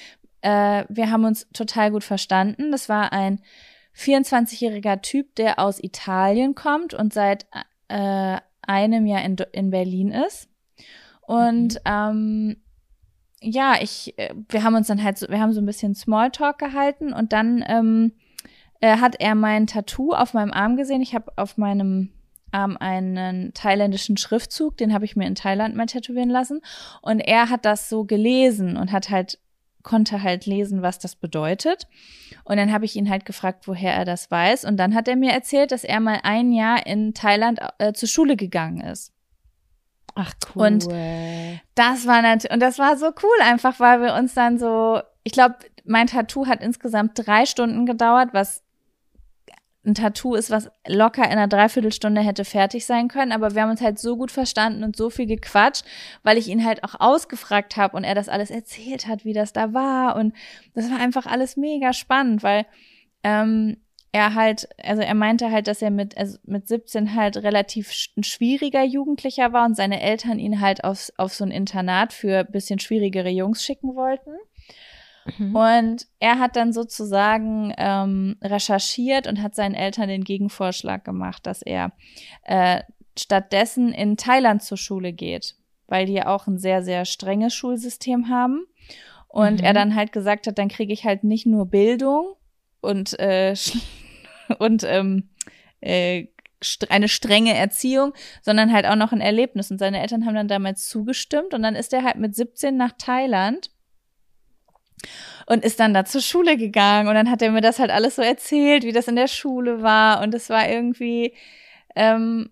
wir haben uns total gut verstanden. Das war ein 24-jähriger Typ, der aus Italien kommt und seit einem Jahr in Berlin ist. Und ja, wir haben uns dann halt wir haben so ein bisschen Smalltalk gehalten und dann hat er mein Tattoo auf meinem Arm gesehen. Ich habe auf meinem Arm einen thailändischen Schriftzug, den habe ich mir in Thailand mal tätowieren lassen. Und er hat das so gelesen und konnte halt lesen, was das bedeutet. Und dann habe ich ihn halt gefragt, woher er das weiß. Und dann hat er mir erzählt, dass er mal ein Jahr in Thailand zur Schule gegangen ist. Ach, cool. Und das war so cool einfach, weil wir uns dann so, ich glaube, mein Tattoo hat insgesamt 3 Stunden gedauert, was ein Tattoo ist, was locker in einer Dreiviertelstunde hätte fertig sein können, aber wir haben uns halt so gut verstanden und so viel gequatscht, weil ich ihn halt auch ausgefragt habe und er das alles erzählt hat, wie das da war und das war einfach alles mega spannend, weil er meinte halt, dass er mit 17 halt relativ ein schwieriger Jugendlicher war und seine Eltern ihn halt auf so ein Internat für ein bisschen schwierigere Jungs schicken wollten. Und er hat dann sozusagen recherchiert und hat seinen Eltern den Gegenvorschlag gemacht, dass er stattdessen in Thailand zur Schule geht, weil die ja auch ein sehr, sehr strenges Schulsystem haben. Und er dann halt gesagt hat, dann kriege ich halt nicht nur Bildung und eine strenge Erziehung, sondern halt auch noch ein Erlebnis. Und seine Eltern haben dann damals zugestimmt und dann ist er halt mit 17 nach Thailand und ist dann da zur Schule gegangen und dann hat er mir das halt alles so erzählt, wie das in der Schule war und es war irgendwie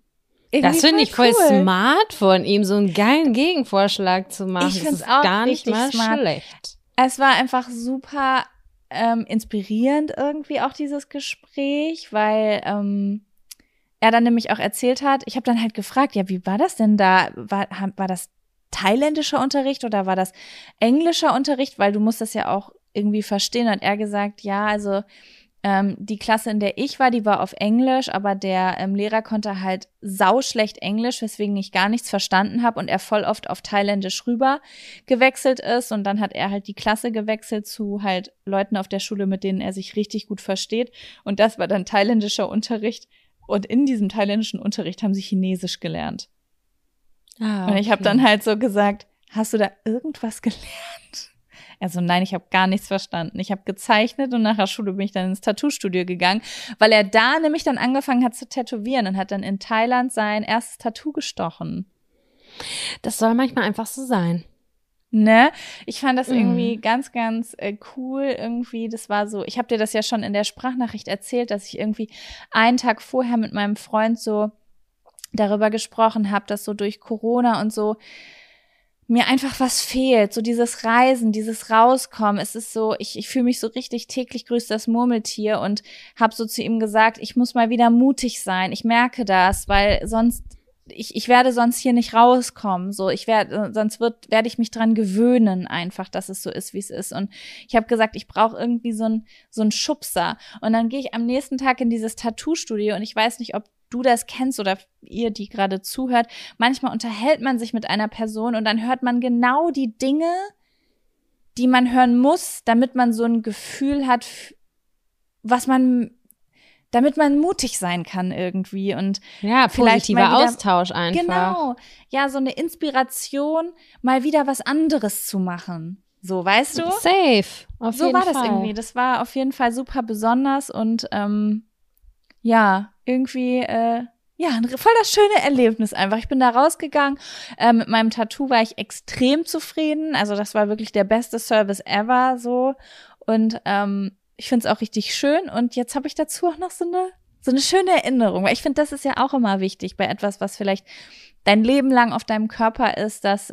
Das finde ich voll smart von ihm, so einen geilen Gegenvorschlag zu machen. Ich finde es auch gar nicht mal smart. schlecht. Es war einfach super inspirierend irgendwie auch dieses Gespräch, weil er dann nämlich auch erzählt hat, ich habe dann halt gefragt, ja, wie war das denn da? War das thailändischer Unterricht oder war das englischer Unterricht? Weil du musst das ja auch irgendwie verstehen. Hat er gesagt, ja, also die Klasse, in der ich war, die war auf Englisch, aber der Lehrer konnte halt sauschlecht Englisch, weswegen ich gar nichts verstanden habe und er voll oft auf Thailändisch rüber gewechselt ist und dann hat er halt die Klasse gewechselt zu halt Leuten auf der Schule, mit denen er sich richtig gut versteht und das war dann thailändischer Unterricht und in diesem thailändischen Unterricht haben sie Chinesisch gelernt. Okay. Und ich habe dann halt so gesagt, hast du da irgendwas gelernt? Also nein, ich habe gar nichts verstanden. Ich habe gezeichnet und nach der Schule bin ich dann ins Tattoo-Studio gegangen, weil er da nämlich dann angefangen hat zu tätowieren und hat dann in Thailand sein erstes Tattoo gestochen. Das soll manchmal einfach so sein. Ne? Ich fand das irgendwie ganz, ganz cool irgendwie. Das war so, ich habe dir das ja schon in der Sprachnachricht erzählt, dass ich irgendwie einen Tag vorher mit meinem Freund so darüber gesprochen habe, dass so durch Corona und so mir einfach was fehlt, so dieses Reisen, dieses Rauskommen. Es ist so, ich fühle mich so richtig, täglich grüßt das Murmeltier und habe so zu ihm gesagt, ich muss mal wieder mutig sein. Ich merke das, weil sonst, ich werde sonst hier nicht rauskommen. So, sonst werde ich mich dran gewöhnen einfach, dass es so ist, wie es ist. Und ich habe gesagt, ich brauche irgendwie so einen Schubser. Und dann gehe ich am nächsten Tag in dieses Tattoo-Studio und ich weiß nicht, ob du das kennst oder ihr, die gerade zuhört, manchmal unterhält man sich mit einer Person und dann hört man genau die Dinge, die man hören muss, damit man so ein Gefühl hat, damit man mutig sein kann irgendwie und ja, positiver Austausch einfach. Genau, ja, so eine Inspiration, mal wieder was anderes zu machen. So, weißt du? Safe, auf jeden Fall. So war das irgendwie. Das war auf jeden Fall super besonders und ja, irgendwie, voll das schöne Erlebnis einfach. Ich bin da rausgegangen. Mit meinem Tattoo war ich extrem zufrieden. Also das war wirklich der beste Service ever so. Und ich finde es auch richtig schön. Und jetzt habe ich dazu auch noch so eine schöne Erinnerung. Weil ich finde, das ist ja auch immer wichtig bei etwas, was vielleicht dein Leben lang auf deinem Körper ist, dass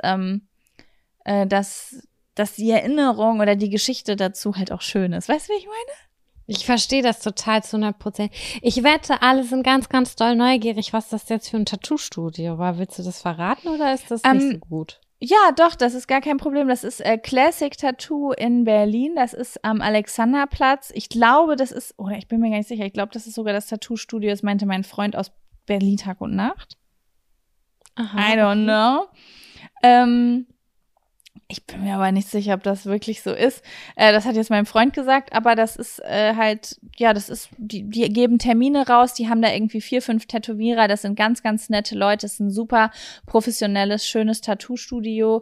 die Erinnerung oder die Geschichte dazu halt auch schön ist. Weißt du, wie ich meine? Ich verstehe das total zu 100%. Ich wette, alle sind ganz, ganz doll neugierig, was das jetzt für ein Tattoo-Studio war. Willst du das verraten oder ist das nicht so gut? Ja, doch, das ist gar kein Problem. Das ist Classic Tattoo in Berlin. Das ist am Alexanderplatz. Ich glaube, das ist, oder ich bin mir gar nicht sicher, ich glaube, das ist sogar das Tattoo-Studio. Das meinte mein Freund aus Berlin Tag und Nacht. Aha. I don't know. Ich bin mir aber nicht sicher, ob das wirklich so ist. Das hat jetzt mein Freund gesagt, aber das ist halt, ja, das ist, die geben Termine raus, die haben da irgendwie 4, 5 Tätowierer, das sind ganz, ganz nette Leute, das ist ein super professionelles, schönes Tattoo-Studio.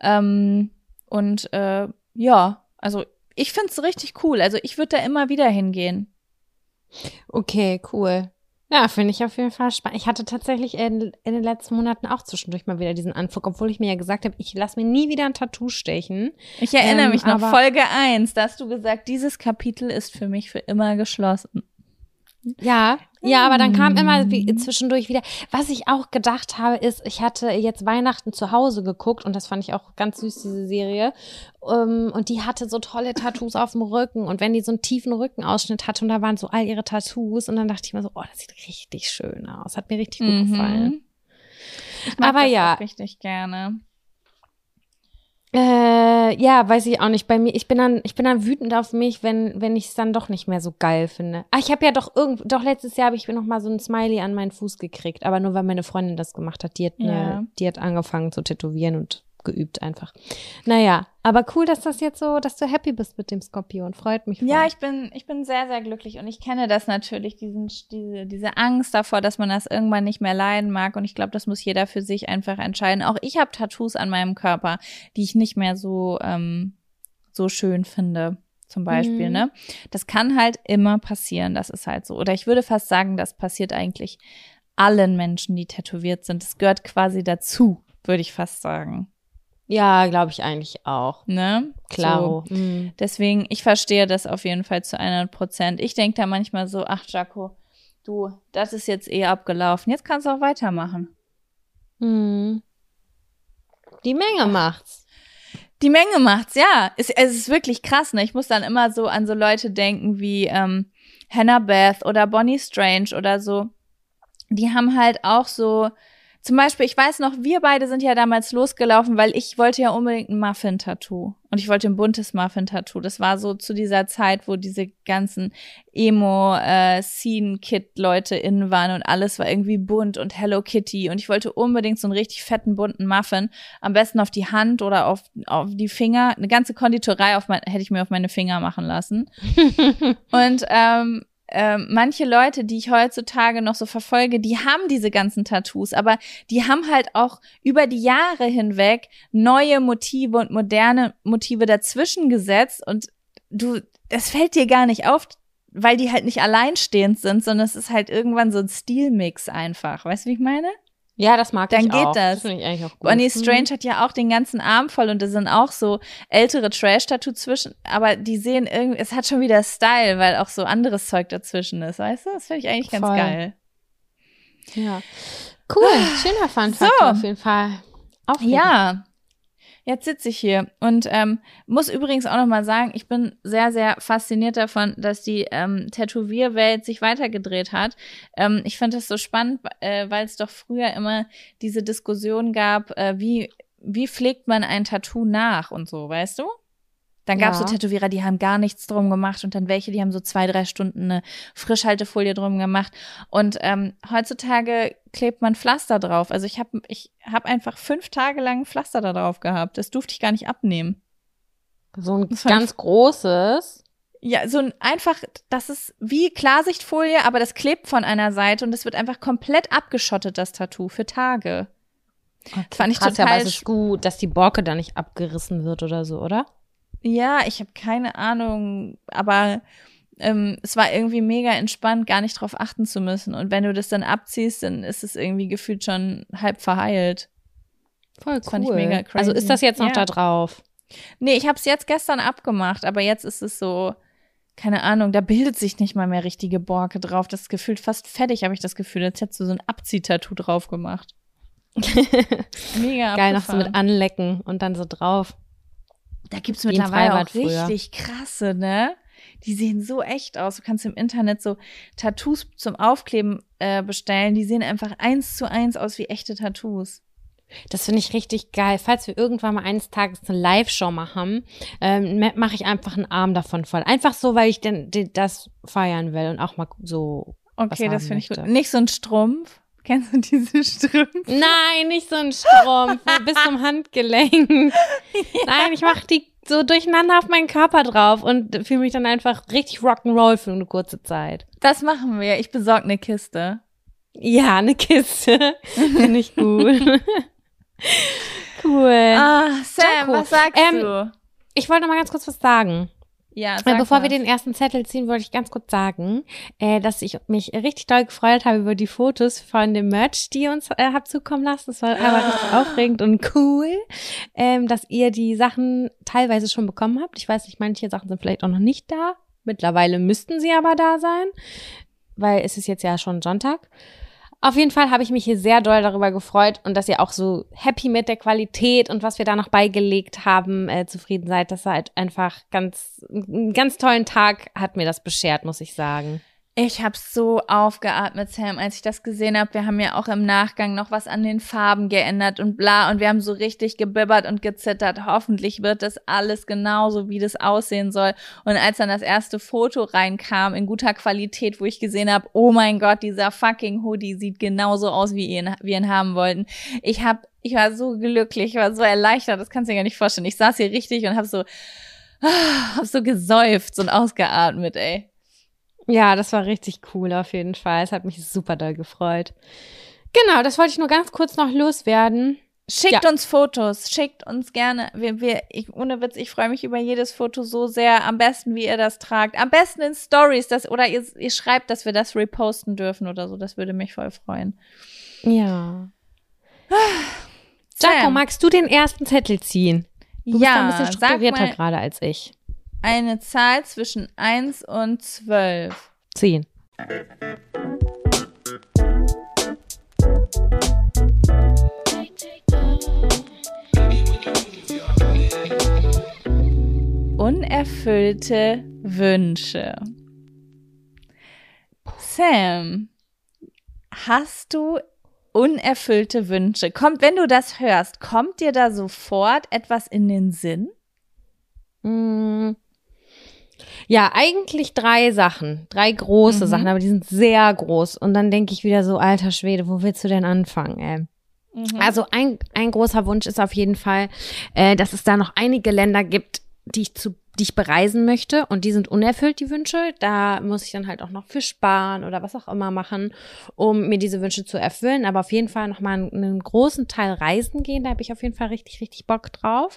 Ja, also ich find's richtig cool. Also ich würde da immer wieder hingehen. Okay, cool. Ja, finde ich auf jeden Fall spannend. Ich hatte tatsächlich in den letzten Monaten auch zwischendurch mal wieder diesen Anflug, obwohl ich mir ja gesagt habe, ich lasse mir nie wieder ein Tattoo stechen. Ich erinnere mich noch, Folge 1, da hast du gesagt, dieses Kapitel ist für mich für immer geschlossen. Ja, aber dann kam immer zwischendurch wieder. Was ich auch gedacht habe, ist, ich hatte jetzt Weihnachten zu Hause geguckt und das fand ich auch ganz süß, diese Serie. Und die hatte so tolle Tattoos auf dem Rücken und wenn die so einen tiefen Rückenausschnitt hatte und da waren so all ihre Tattoos und dann dachte ich mir so, oh, das sieht richtig schön aus. Hat mir richtig gut gefallen. Ich mag das auch richtig gerne. Ja, weiß ich auch nicht. Bei mir, ich bin dann wütend auf mich, wenn ich es dann doch nicht mehr so geil finde. Ich habe ja doch letztes Jahr habe ich noch mal so ein Smiley an meinen Fuß gekriegt, aber nur weil meine Freundin das gemacht hat. Die hat angefangen zu tätowieren und geübt einfach. Naja, aber cool, dass das jetzt so, dass du happy bist mit dem Skorpion. Freut mich voll. Ja, ich bin sehr, sehr glücklich und ich kenne das natürlich, diese Angst davor, dass man das irgendwann nicht mehr leiden mag und ich glaube, das muss jeder für sich einfach entscheiden. Auch ich habe Tattoos an meinem Körper, die ich nicht mehr so schön finde, zum Beispiel, ne? Das kann halt immer passieren, das ist halt so. Oder ich würde fast sagen, das passiert eigentlich allen Menschen, die tätowiert sind. Das gehört quasi dazu, würde ich fast sagen. Ja, glaube ich eigentlich auch. Ne? Klar. So. Deswegen, ich verstehe das auf jeden Fall zu 100%. Ich denke da manchmal so, ach Jaco, Du, das ist jetzt abgelaufen. Jetzt kannst du auch weitermachen. Die Menge macht's. Die Menge macht's, ja. Es ist wirklich krass, ne? Ich muss dann immer so an so Leute denken wie Hannah Beth oder Bonnie Strange oder so. Die haben halt auch so, zum Beispiel, ich weiß noch, wir beide sind ja damals losgelaufen, weil ich wollte ja unbedingt ein Muffin-Tattoo. Und ich wollte ein buntes Muffin-Tattoo. Das war so zu dieser Zeit, wo diese ganzen Emo-Scene-Kid-Leute innen waren und alles war irgendwie bunt und Hello Kitty. Und ich wollte unbedingt so einen richtig fetten, bunten Muffin. Am besten auf die Hand oder auf die Finger. Eine ganze Konditorei hätte ich mir auf meine Finger machen lassen. Und manche Leute, die ich heutzutage noch so verfolge, die haben diese ganzen Tattoos, aber die haben halt auch über die Jahre hinweg neue Motive und moderne Motive dazwischen gesetzt und das fällt dir gar nicht auf, weil die halt nicht alleinstehend sind, sondern es ist halt irgendwann so ein Stilmix einfach. Weißt du, wie ich meine? Ja, das mag ich auch. Dann geht das. Das finde ich eigentlich auch gut. Bonnie Strange hat ja auch den ganzen Arm voll und da sind auch so ältere Trash-Tattoo zwischen, aber die sehen irgendwie, es hat schon wieder Style, weil auch so anderes Zeug dazwischen ist, weißt du? Das finde ich eigentlich ganz geil. Ja. Cool, schöner Fun-Faktor auf jeden Fall. Ja. Jetzt sitze ich hier und muss übrigens auch noch mal sagen, ich bin sehr, sehr fasziniert davon, dass die Tätowierwelt sich weitergedreht hat. Ich finde das so spannend, weil es doch früher immer diese Diskussion gab, wie pflegt man ein Tattoo nach und so, weißt du? Dann gab es so Tätowierer, die haben gar nichts drum gemacht und dann welche, die haben so 2-3 Stunden eine Frischhaltefolie drum gemacht. Und heutzutage klebt man Pflaster drauf. Also ich hab einfach 5 Tage lang ein Pflaster da drauf gehabt. Das durfte ich gar nicht abnehmen. So ein ganz großes? Ja, so ein einfach, das ist wie Klarsichtfolie, aber das klebt von einer Seite und es wird einfach komplett abgeschottet, das Tattoo, für Tage. Okay, fand ich krass, total aber es ist gut, dass die Borke da nicht abgerissen wird oder so, oder? Ja, ich habe keine Ahnung, aber es war irgendwie mega entspannt, gar nicht drauf achten zu müssen. Und wenn du das dann abziehst, dann ist es irgendwie gefühlt schon halb verheilt. Voll cool. Das fand ich mega crazy. Also ist das jetzt noch da drauf? Nee, ich habe es jetzt gestern abgemacht, aber jetzt ist es so, keine Ahnung, da bildet sich nicht mal mehr richtige Borke drauf. Das ist gefühlt fast fertig, habe ich das Gefühl. Jetzt hättest du so ein Abziehtattoo drauf gemacht. Mega geil, noch so mit anlecken und dann so drauf. Da gibt's mittlerweile auch richtig krasse, ne? Die sehen so echt aus. Du kannst im Internet so Tattoos zum Aufkleben bestellen. Die sehen einfach 1:1 aus wie echte Tattoos. Das finde ich richtig geil. Falls wir irgendwann mal eines Tages eine Live-Show machen, mache ich einfach einen Arm davon voll. Einfach so, weil ich das feiern will und auch mal so. Okay, das finde ich gut. Nicht so ein Strumpf. Kennst du diese Strümpfe? Nein, nicht so ein Strumpf, bis zum Handgelenk. Ja. Nein, ich mache die so durcheinander auf meinen Körper drauf und fühle mich dann einfach richtig Rock'n'Roll für eine kurze Zeit. Das machen wir. Ich besorge eine Kiste. Ja, eine Kiste. Finde ich gut. Cool. Ah, Sam, was sagst du? Ich wollte noch mal ganz kurz was sagen. Ja, sag Bevor wir den ersten Zettel ziehen, wollte ich ganz kurz sagen, dass ich mich richtig doll gefreut habe über die Fotos von dem Merch, die ihr uns habt zukommen lassen. Das war aber richtig aufregend und cool, dass ihr die Sachen teilweise schon bekommen habt. Ich weiß nicht, manche Sachen sind vielleicht auch noch nicht da. Mittlerweile müssten sie aber da sein, weil es ist jetzt ja schon Sonntag. Auf jeden Fall habe ich mich hier sehr doll darüber gefreut und dass ihr auch so happy mit der Qualität und was wir da noch beigelegt haben, zufrieden seid. Das war halt einfach einen ganz tollen Tag hat mir das beschert, muss ich sagen. Ich habe so aufgeatmet, Sam, als ich das gesehen habe. Wir haben ja auch im Nachgang noch was an den Farben geändert und bla. Und wir haben so richtig gebibbert und gezittert. Hoffentlich wird das alles genauso, wie das aussehen soll. Und als dann das erste Foto reinkam in guter Qualität, wo ich gesehen habe, oh mein Gott, dieser fucking Hoodie sieht genauso aus, wie wir ihn haben wollten. Ich war so glücklich, ich war so erleichtert, das kannst du dir gar nicht vorstellen. Ich saß hier richtig und hab so geseufzt und ausgeatmet, ey. Ja, das war richtig cool auf jeden Fall. Es hat mich super doll gefreut. Genau, das wollte ich nur ganz kurz noch loswerden. Schickt uns Fotos, schickt uns gerne. Ohne Witz, ich freue mich über jedes Foto so sehr. Am besten, wie ihr das tragt. Am besten in Stories, oder ihr schreibt, dass wir das reposten dürfen oder so. Das würde mich voll freuen. Ja. Jaco, magst du den ersten Zettel ziehen? Du bist ein bisschen strukturierter gerade als ich. Eine Zahl zwischen 1 und 12. 10. unerfüllte Wünsche. Sam, hast du unerfüllte Wünsche? Wenn du das hörst, kommt dir da sofort etwas in den Sinn? Ja, eigentlich 3 Sachen, 3 große Sachen, aber die sind sehr groß. Und dann denke ich wieder so, alter Schwede, wo willst du denn anfangen, ey? Also ein großer Wunsch ist auf jeden Fall, dass es da noch einige Länder gibt, die ich bereisen möchte, und die sind unerfüllt, die Wünsche. Da muss ich dann halt auch noch für sparen oder was auch immer machen, um mir diese Wünsche zu erfüllen. Aber auf jeden Fall noch mal einen großen Teil reisen gehen, da habe ich auf jeden Fall richtig, richtig Bock drauf.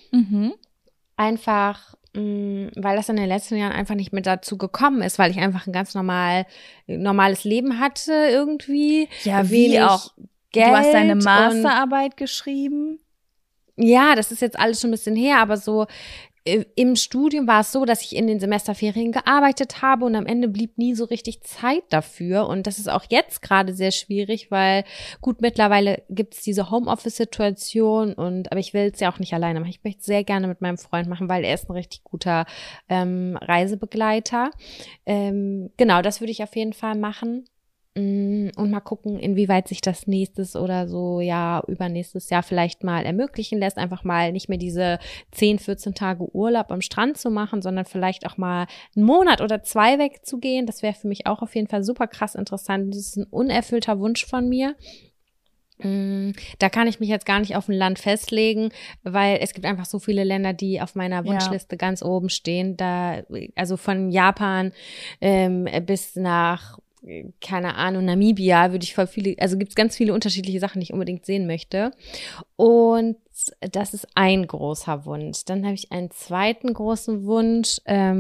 Einfach, weil das in den letzten Jahren einfach nicht mehr dazu gekommen ist, weil ich einfach ein ganz normales Leben hatte irgendwie. Ja, wie auch. Geld. Du hast deine Masterarbeit geschrieben. Ja, das ist jetzt alles schon ein bisschen her, aber so im Studium war es so, dass ich in den Semesterferien gearbeitet habe und am Ende blieb nie so richtig Zeit dafür. Und das ist auch jetzt gerade sehr schwierig, weil gut, mittlerweile gibt es diese Homeoffice-Situation aber ich will es ja auch nicht alleine machen. Ich möchte es sehr gerne mit meinem Freund machen, weil er ist ein richtig guter Reisebegleiter. Genau, das würde ich auf jeden Fall machen. Und mal gucken, inwieweit sich das nächstes oder so, ja, übernächstes Jahr vielleicht mal ermöglichen lässt, einfach mal nicht mehr diese 10, 14 Tage Urlaub am Strand zu machen, sondern vielleicht auch mal einen Monat oder 2 wegzugehen. Das wäre für mich auch auf jeden Fall super krass interessant. Das ist ein unerfüllter Wunsch von mir. Da kann ich mich jetzt gar nicht auf ein Land festlegen, weil es gibt einfach so viele Länder, die auf meiner Wunschliste ganz oben stehen. Also von Japan bis nach keine Ahnung, Namibia würde ich gibt es ganz viele unterschiedliche Sachen, die ich unbedingt sehen möchte. Und das ist ein großer Wunsch. Dann habe ich einen zweiten großen Wunsch,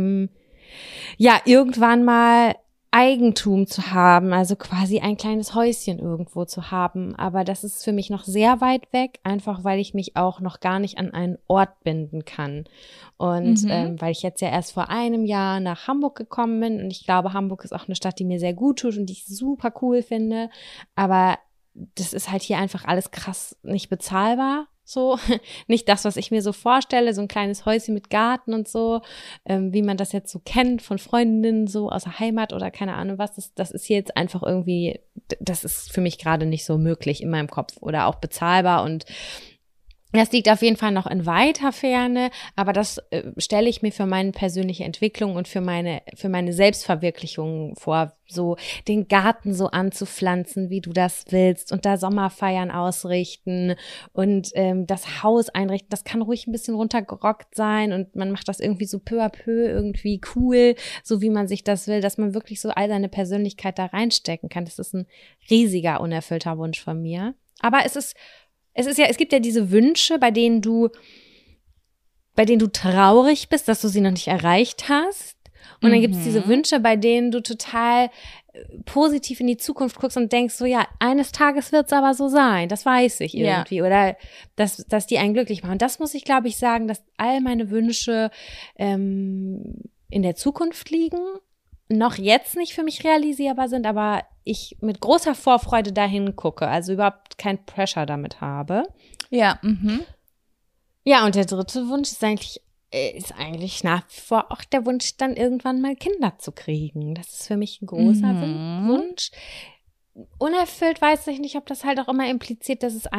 irgendwann mal Eigentum zu haben, also quasi ein kleines Häuschen irgendwo zu haben. Aber das ist für mich noch sehr weit weg, einfach weil ich mich auch noch gar nicht an einen Ort binden kann. Und weil ich jetzt ja erst vor einem Jahr nach Hamburg gekommen bin und ich glaube, Hamburg ist auch eine Stadt, die mir sehr gut tut und die ich super cool finde. Aber das ist halt hier einfach alles krass nicht bezahlbar. So, nicht das, was ich mir so vorstelle, so ein kleines Häuschen mit Garten und so, wie man das jetzt so kennt von Freundinnen so aus der Heimat oder keine Ahnung was, das ist hier jetzt einfach irgendwie, das ist für mich gerade nicht so möglich in meinem Kopf oder auch bezahlbar, und das liegt auf jeden Fall noch in weiter Ferne, aber das stelle ich mir für meine persönliche Entwicklung und für meine Selbstverwirklichung vor, so den Garten so anzupflanzen, wie du das willst, und da Sommerfeiern ausrichten und das Haus einrichten. Das kann ruhig ein bisschen runtergerockt sein und man macht das irgendwie so peu à peu irgendwie cool, so wie man sich das will, dass man wirklich so all seine Persönlichkeit da reinstecken kann. Das ist ein riesiger, unerfüllter Wunsch von mir. Aber es gibt ja diese Wünsche, bei denen du traurig bist, dass du sie noch nicht erreicht hast. Und dann gibt es diese Wünsche, bei denen du total positiv in die Zukunft guckst und denkst so, ja, eines Tages wird es aber so sein, das weiß ich irgendwie. Ja. Oder dass die einen glücklich machen. Das muss ich, glaube ich, sagen, dass all meine Wünsche in der Zukunft liegen, noch jetzt nicht für mich realisierbar sind, aber ich mit großer Vorfreude dahin gucke, also überhaupt kein Pressure damit habe. Ja, Ja, und der dritte Wunsch ist eigentlich nach wie vor auch der Wunsch, dann irgendwann mal Kinder zu kriegen. Das ist für mich ein großer Wunsch. Unerfüllt weiß ich nicht, ob das halt auch immer impliziert, dass es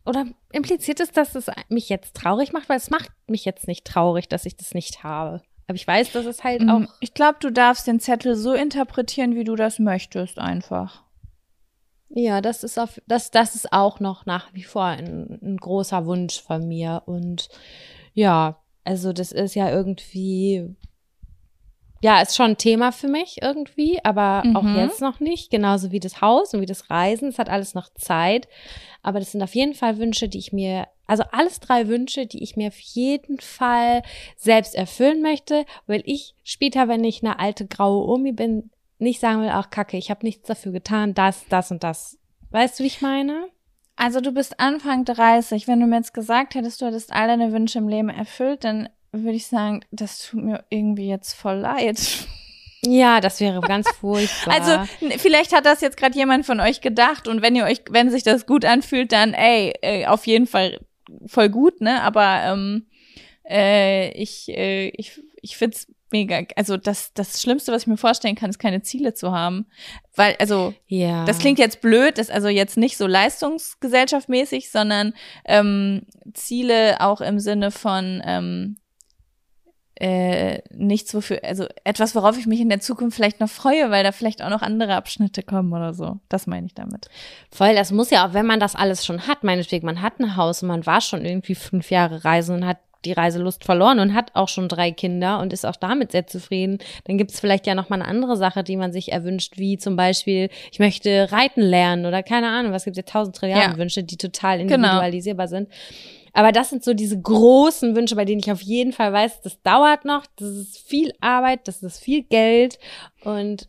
mich jetzt traurig macht, weil es macht mich jetzt nicht traurig, dass ich das nicht habe. Aber ich weiß, dass es halt auch. Ich glaube, du darfst den Zettel so interpretieren, wie du das möchtest, einfach. Ja, das ist auch noch nach wie vor ein großer Wunsch von mir. Und ja, also das ist ja irgendwie, ja, ist schon ein Thema für mich irgendwie, aber auch jetzt noch nicht. Genauso wie das Haus und wie das Reisen. Es hat alles noch Zeit. Aber das sind auf jeden Fall Wünsche, also alles 3 Wünsche, die ich mir auf jeden Fall selbst erfüllen möchte, weil ich später, wenn ich eine alte graue Omi bin, nicht sagen will, ach Kacke, ich habe nichts dafür getan, das und das. Weißt du, wie ich meine? Also du bist Anfang 30. Wenn du mir jetzt gesagt hättest, du hättest all deine Wünsche im Leben erfüllt, dann würde ich sagen, das tut mir irgendwie jetzt voll leid. Ja, das wäre ganz furchtbar. Also vielleicht hat das jetzt gerade jemand von euch gedacht, und wenn sich das gut anfühlt, dann auf jeden Fall voll gut, ne? Aber ich ich find's mega, also das Schlimmste, was ich mir vorstellen kann, ist keine Ziele zu haben. Weil, also, das klingt jetzt blöd, das ist also jetzt nicht so leistungsgesellschaftmäßig, sondern Ziele auch im Sinne von nichts, wofür, also etwas, worauf ich mich in der Zukunft vielleicht noch freue, weil da vielleicht auch noch andere Abschnitte kommen oder so. Das meine ich damit. Voll, das muss ja auch, wenn man das alles schon hat, meinetwegen, man hat ein Haus und man war schon irgendwie 5 Jahre reisen und hat die Reiselust verloren und hat auch schon 3 Kinder und ist auch damit sehr zufrieden, dann gibt es vielleicht ja noch mal eine andere Sache, die man sich erwünscht, wie zum Beispiel, ich möchte reiten lernen oder keine Ahnung, was gibt es ja 1000 Trilliarden Wünsche, die total individualisierbar sind. Aber das sind so diese großen Wünsche, bei denen ich auf jeden Fall weiß, das dauert noch, das ist viel Arbeit, das ist viel Geld und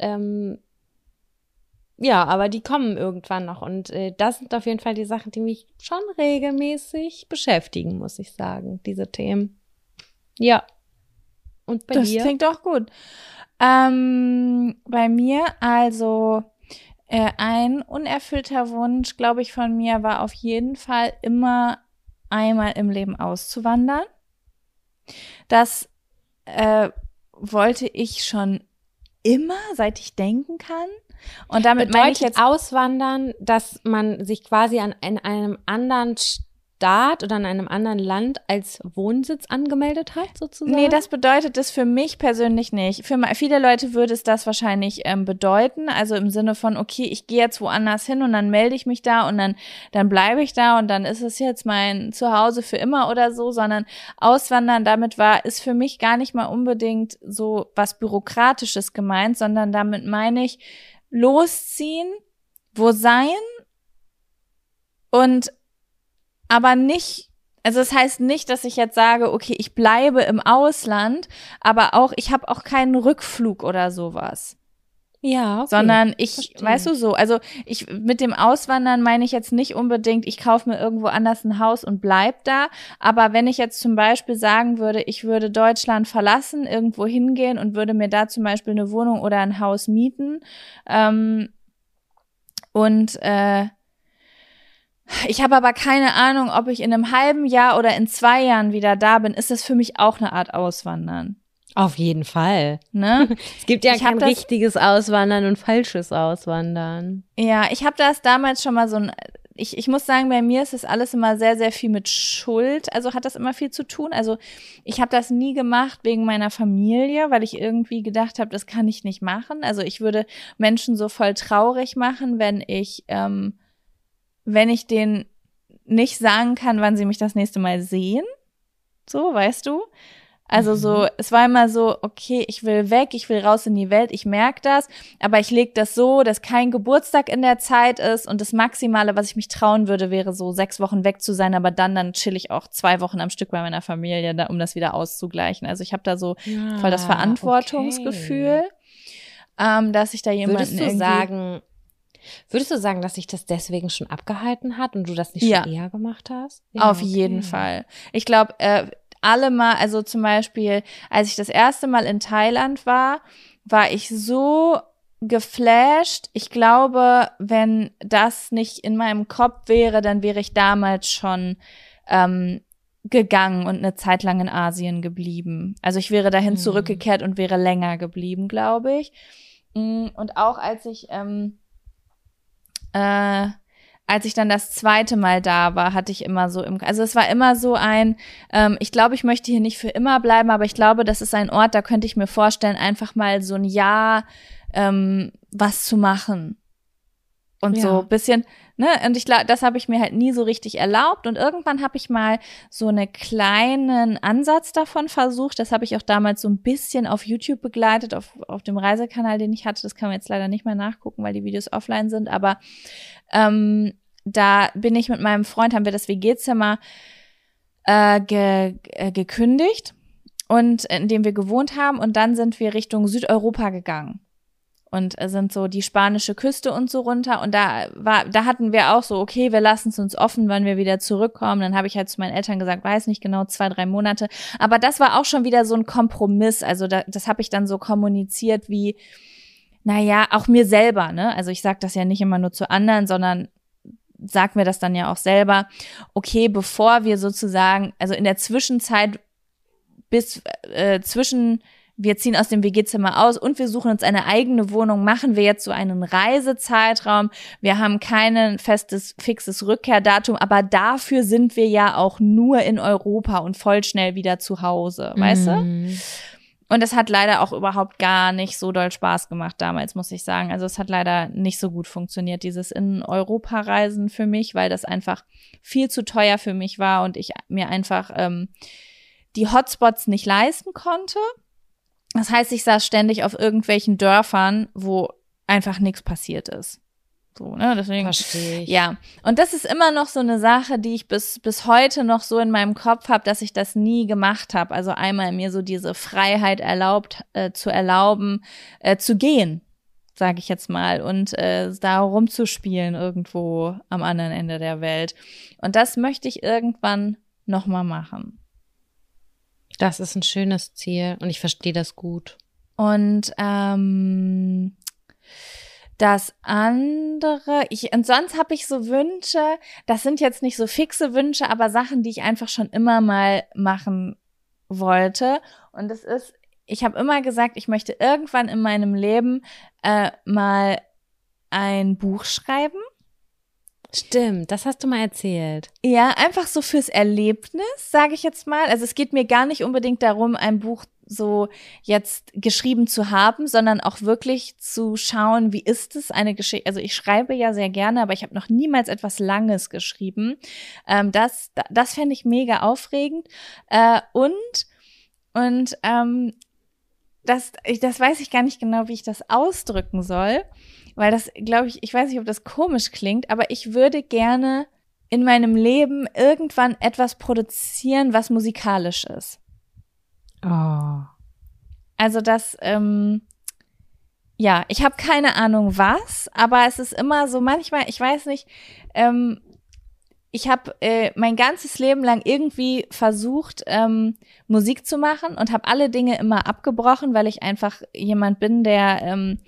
ja, aber die kommen irgendwann noch und das sind auf jeden Fall die Sachen, die mich schon regelmäßig beschäftigen, muss ich sagen, diese Themen. Ja. Und bei dir? Das klingt doch gut. Bei mir also ein unerfüllter Wunsch, glaube ich, von mir war auf jeden Fall immer einmal im Leben auszuwandern. Das wollte ich schon immer, seit ich denken kann. Und damit meine ich jetzt auswandern, dass man sich quasi in einem anderen Staat oder in einem anderen Land als Wohnsitz angemeldet hat, sozusagen? Nee, das bedeutet es für mich persönlich nicht. Für viele Leute würde es das wahrscheinlich bedeuten, also im Sinne von, okay, ich gehe jetzt woanders hin und dann melde ich mich da und dann bleibe ich da und dann ist es jetzt mein Zuhause für immer oder so, sondern auswandern ist für mich gar nicht mal unbedingt so was Bürokratisches gemeint, sondern damit meine ich losziehen, wo sein und aber nicht, also das heißt nicht, dass ich jetzt sage, okay, ich bleibe im Ausland, aber auch, ich habe auch keinen Rückflug oder sowas. Ja, okay. Sondern weißt du so, also mit dem Auswandern meine ich jetzt nicht unbedingt, ich kaufe mir irgendwo anders ein Haus und bleib da, aber wenn ich jetzt zum Beispiel sagen würde, ich würde Deutschland verlassen, irgendwo hingehen und würde mir da zum Beispiel eine Wohnung oder ein Haus mieten und ich habe aber keine Ahnung, ob ich in einem halben Jahr oder in 2 Jahren wieder da bin, ist das für mich auch eine Art Auswandern. Auf jeden Fall. Ne? Es gibt ja kein richtiges Auswandern und falsches Auswandern. Ja, ich habe das damals schon mal ich muss sagen, bei mir ist das alles immer sehr, sehr viel mit Schuld, also hat das immer viel zu tun. Also ich habe das nie gemacht wegen meiner Familie, weil ich irgendwie gedacht habe, das kann ich nicht machen. Also ich würde Menschen so voll traurig machen, wenn ich denen nicht sagen kann, wann sie mich das nächste Mal sehen. So, weißt du? Also so, es war immer so, okay, ich will weg, ich will raus in die Welt, ich merke das, aber ich lege das so, dass kein Geburtstag in der Zeit ist und das Maximale, was ich mich trauen würde, wäre so 6 Wochen weg zu sein, aber dann chill ich auch 2 Wochen am Stück bei meiner Familie, um das wieder auszugleichen. Also ich habe da so voll das Verantwortungsgefühl, dass ich da jemanden Würdest du sagen, dass sich das deswegen schon abgehalten hat und du das nicht schon eher gemacht hast? Ja, auf jeden Fall. Ich glaube, alle mal, also zum Beispiel, als ich das erste Mal in Thailand war ich so geflasht. Ich glaube, wenn das nicht in meinem Kopf wäre, dann wäre ich damals schon gegangen und eine Zeit lang in Asien geblieben. Also ich wäre dahin zurückgekehrt und wäre länger geblieben, glaube ich. Und auch als ich dann das zweite Mal da war, hatte ich immer so also es war immer so ich glaube, ich möchte hier nicht für immer bleiben, aber ich glaube, das ist ein Ort, da könnte ich mir vorstellen, einfach mal so ein Jahr was zu machen. Und so ein bisschen, ne, und ich glaube, das habe ich mir halt nie so richtig erlaubt und irgendwann habe ich mal so einen kleinen Ansatz davon versucht, das habe ich auch damals so ein bisschen auf YouTube begleitet, auf dem Reisekanal, den ich hatte, das kann man jetzt leider nicht mehr nachgucken, weil die Videos offline sind, aber da bin ich mit meinem Freund, haben wir das WG-Zimmer gekündigt und in dem wir gewohnt haben und dann sind wir Richtung Südeuropa gegangen. Und sind so die spanische Küste und so runter. Und da hatten wir auch so, okay, wir lassen es uns offen, wann wir wieder zurückkommen. Dann habe ich halt zu meinen Eltern gesagt, weiß nicht genau, 2, 3 Monate. Aber das war auch schon wieder so ein Kompromiss. Also das habe ich dann so kommuniziert wie, naja, auch mir selber, ne? Also ich sage das ja nicht immer nur zu anderen, sondern sag mir das dann ja auch selber. Okay, bevor wir sozusagen, also in der Zwischenzeit bis zwischen wir ziehen aus dem WG-Zimmer aus und wir suchen uns eine eigene Wohnung, machen wir jetzt so einen Reisezeitraum. Wir haben kein fixes Rückkehrdatum, aber dafür sind wir ja auch nur in Europa und voll schnell wieder zu Hause, weißt du? Und das hat leider auch überhaupt gar nicht so doll Spaß gemacht damals, muss ich sagen. Also es hat leider nicht so gut funktioniert, dieses In-Europa-Reisen für mich, weil das einfach viel zu teuer für mich war und ich mir einfach die Hotspots nicht leisten konnte. Das heißt, ich saß ständig auf irgendwelchen Dörfern, wo einfach nichts passiert ist. So, ne, deswegen. Verstehe ich. Ja. Und das ist immer noch so eine Sache, die ich bis heute noch so in meinem Kopf habe, dass ich das nie gemacht habe. Also einmal mir so diese Freiheit zu erlauben, zu gehen, sage ich jetzt mal, und da rumzuspielen irgendwo am anderen Ende der Welt. Und das möchte ich irgendwann nochmal machen. Das ist ein schönes Ziel und ich verstehe das gut. Und das andere, und sonst habe ich so Wünsche, das sind jetzt nicht so fixe Wünsche, aber Sachen, die ich einfach schon immer mal machen wollte. Und das ist, ich habe immer gesagt, ich möchte irgendwann in meinem Leben mal ein Buch schreiben. Stimmt, das hast du mal erzählt. Ja, einfach so fürs Erlebnis, sage ich jetzt mal. Also es geht mir gar nicht unbedingt darum, ein Buch so jetzt geschrieben zu haben, sondern auch wirklich zu schauen, wie ist es eine Geschichte. Also ich schreibe ja sehr gerne, aber ich habe noch niemals etwas Langes geschrieben. Das fände ich mega aufregend. Das weiß ich gar nicht genau, wie ich das ausdrücken soll. Weil das, glaube ich weiß nicht, ob das komisch klingt, aber ich würde gerne in meinem Leben irgendwann etwas produzieren, was musikalisch ist. Oh. Also das, ich habe keine Ahnung was, aber es ist immer so, manchmal, ich weiß nicht, ich habe mein ganzes Leben lang irgendwie versucht, Musik zu machen und habe alle Dinge immer abgebrochen, weil ich einfach jemand bin, der,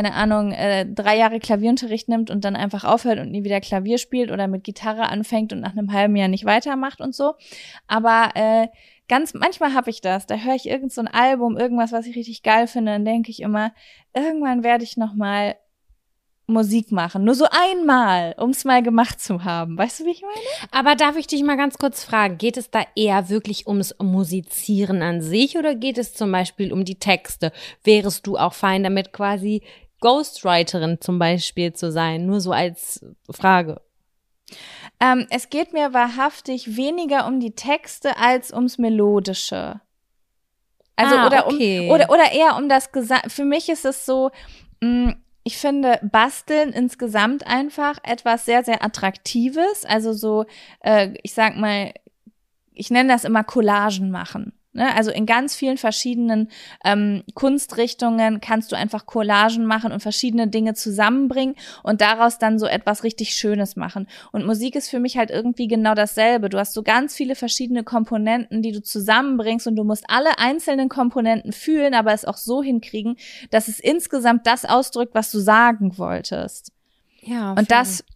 3 Jahre Klavierunterricht nimmt und dann einfach aufhört und nie wieder Klavier spielt oder mit Gitarre anfängt und nach einem halben Jahr nicht weitermacht und so. Aber manchmal habe ich das, da höre ich irgend so ein Album, irgendwas, was ich richtig geil finde, dann denke ich immer, irgendwann werde ich noch mal Musik machen. Nur so einmal, um es mal gemacht zu haben. Weißt du, wie ich meine? Aber darf ich dich mal ganz kurz fragen, geht es da eher wirklich ums Musizieren an sich oder geht es zum Beispiel um die Texte? Wärest du auch fein damit, quasi Ghostwriterin zum Beispiel zu sein? Nur so als Frage. Es geht mir wahrhaftig weniger um die Texte als ums Melodische. Also oder eher um das Für mich ist es so, ich finde Basteln insgesamt einfach etwas sehr, sehr Attraktives. Also so, ich sag mal, ich nenne das immer Collagen machen. Ne? Also in ganz vielen verschiedenen Kunstrichtungen kannst du einfach Collagen machen und verschiedene Dinge zusammenbringen und daraus dann so etwas richtig Schönes machen. Und Musik ist für mich halt irgendwie genau dasselbe. Du hast so ganz viele verschiedene Komponenten, die du zusammenbringst und du musst alle einzelnen Komponenten fühlen, aber es auch so hinkriegen, dass es insgesamt das ausdrückt, was du sagen wolltest. Ja. Und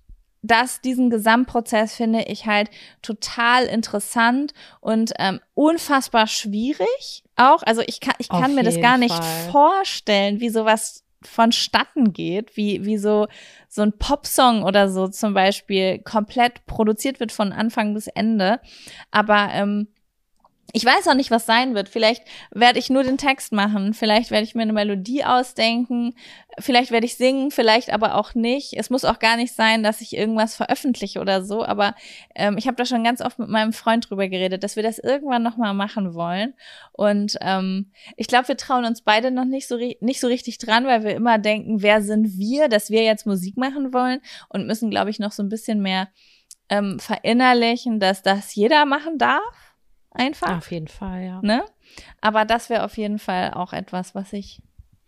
diesen Gesamtprozess finde ich halt total interessant und unfassbar schwierig auch. Also ich kann mir das gar nicht vorstellen, wie sowas vonstatten geht, wie so ein Popsong oder so zum Beispiel komplett produziert wird von Anfang bis Ende. Aber ich weiß auch nicht, was sein wird. Vielleicht werde ich nur den Text machen. Vielleicht werde ich mir eine Melodie ausdenken. Vielleicht werde ich singen, vielleicht aber auch nicht. Es muss auch gar nicht sein, dass ich irgendwas veröffentliche oder so. Aber ich habe da schon ganz oft mit meinem Freund drüber geredet, dass wir das irgendwann nochmal machen wollen. Und ich glaube, wir trauen uns beide noch nicht so richtig dran, weil wir immer denken, wer sind wir, dass wir jetzt Musik machen wollen und müssen, glaube ich, noch so ein bisschen mehr verinnerlichen, dass das jeder machen darf. Einfach. Auf jeden Fall, ja. Ne? Aber das wäre auf jeden Fall auch etwas, was ich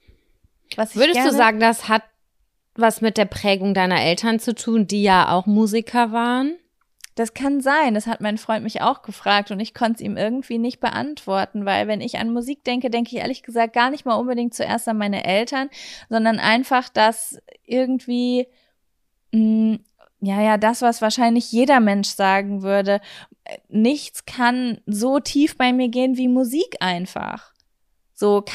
Würdest du sagen, das hat was mit der Prägung deiner Eltern zu tun, die ja auch Musiker waren? Das kann sein. Das hat mein Freund mich auch gefragt und ich konnte es ihm irgendwie nicht beantworten, weil wenn ich an Musik denke, denke ich ehrlich gesagt gar nicht mal unbedingt zuerst an meine Eltern, sondern einfach, dass irgendwie das, was wahrscheinlich jeder Mensch sagen würde, nichts kann so tief bei mir gehen wie Musik einfach. So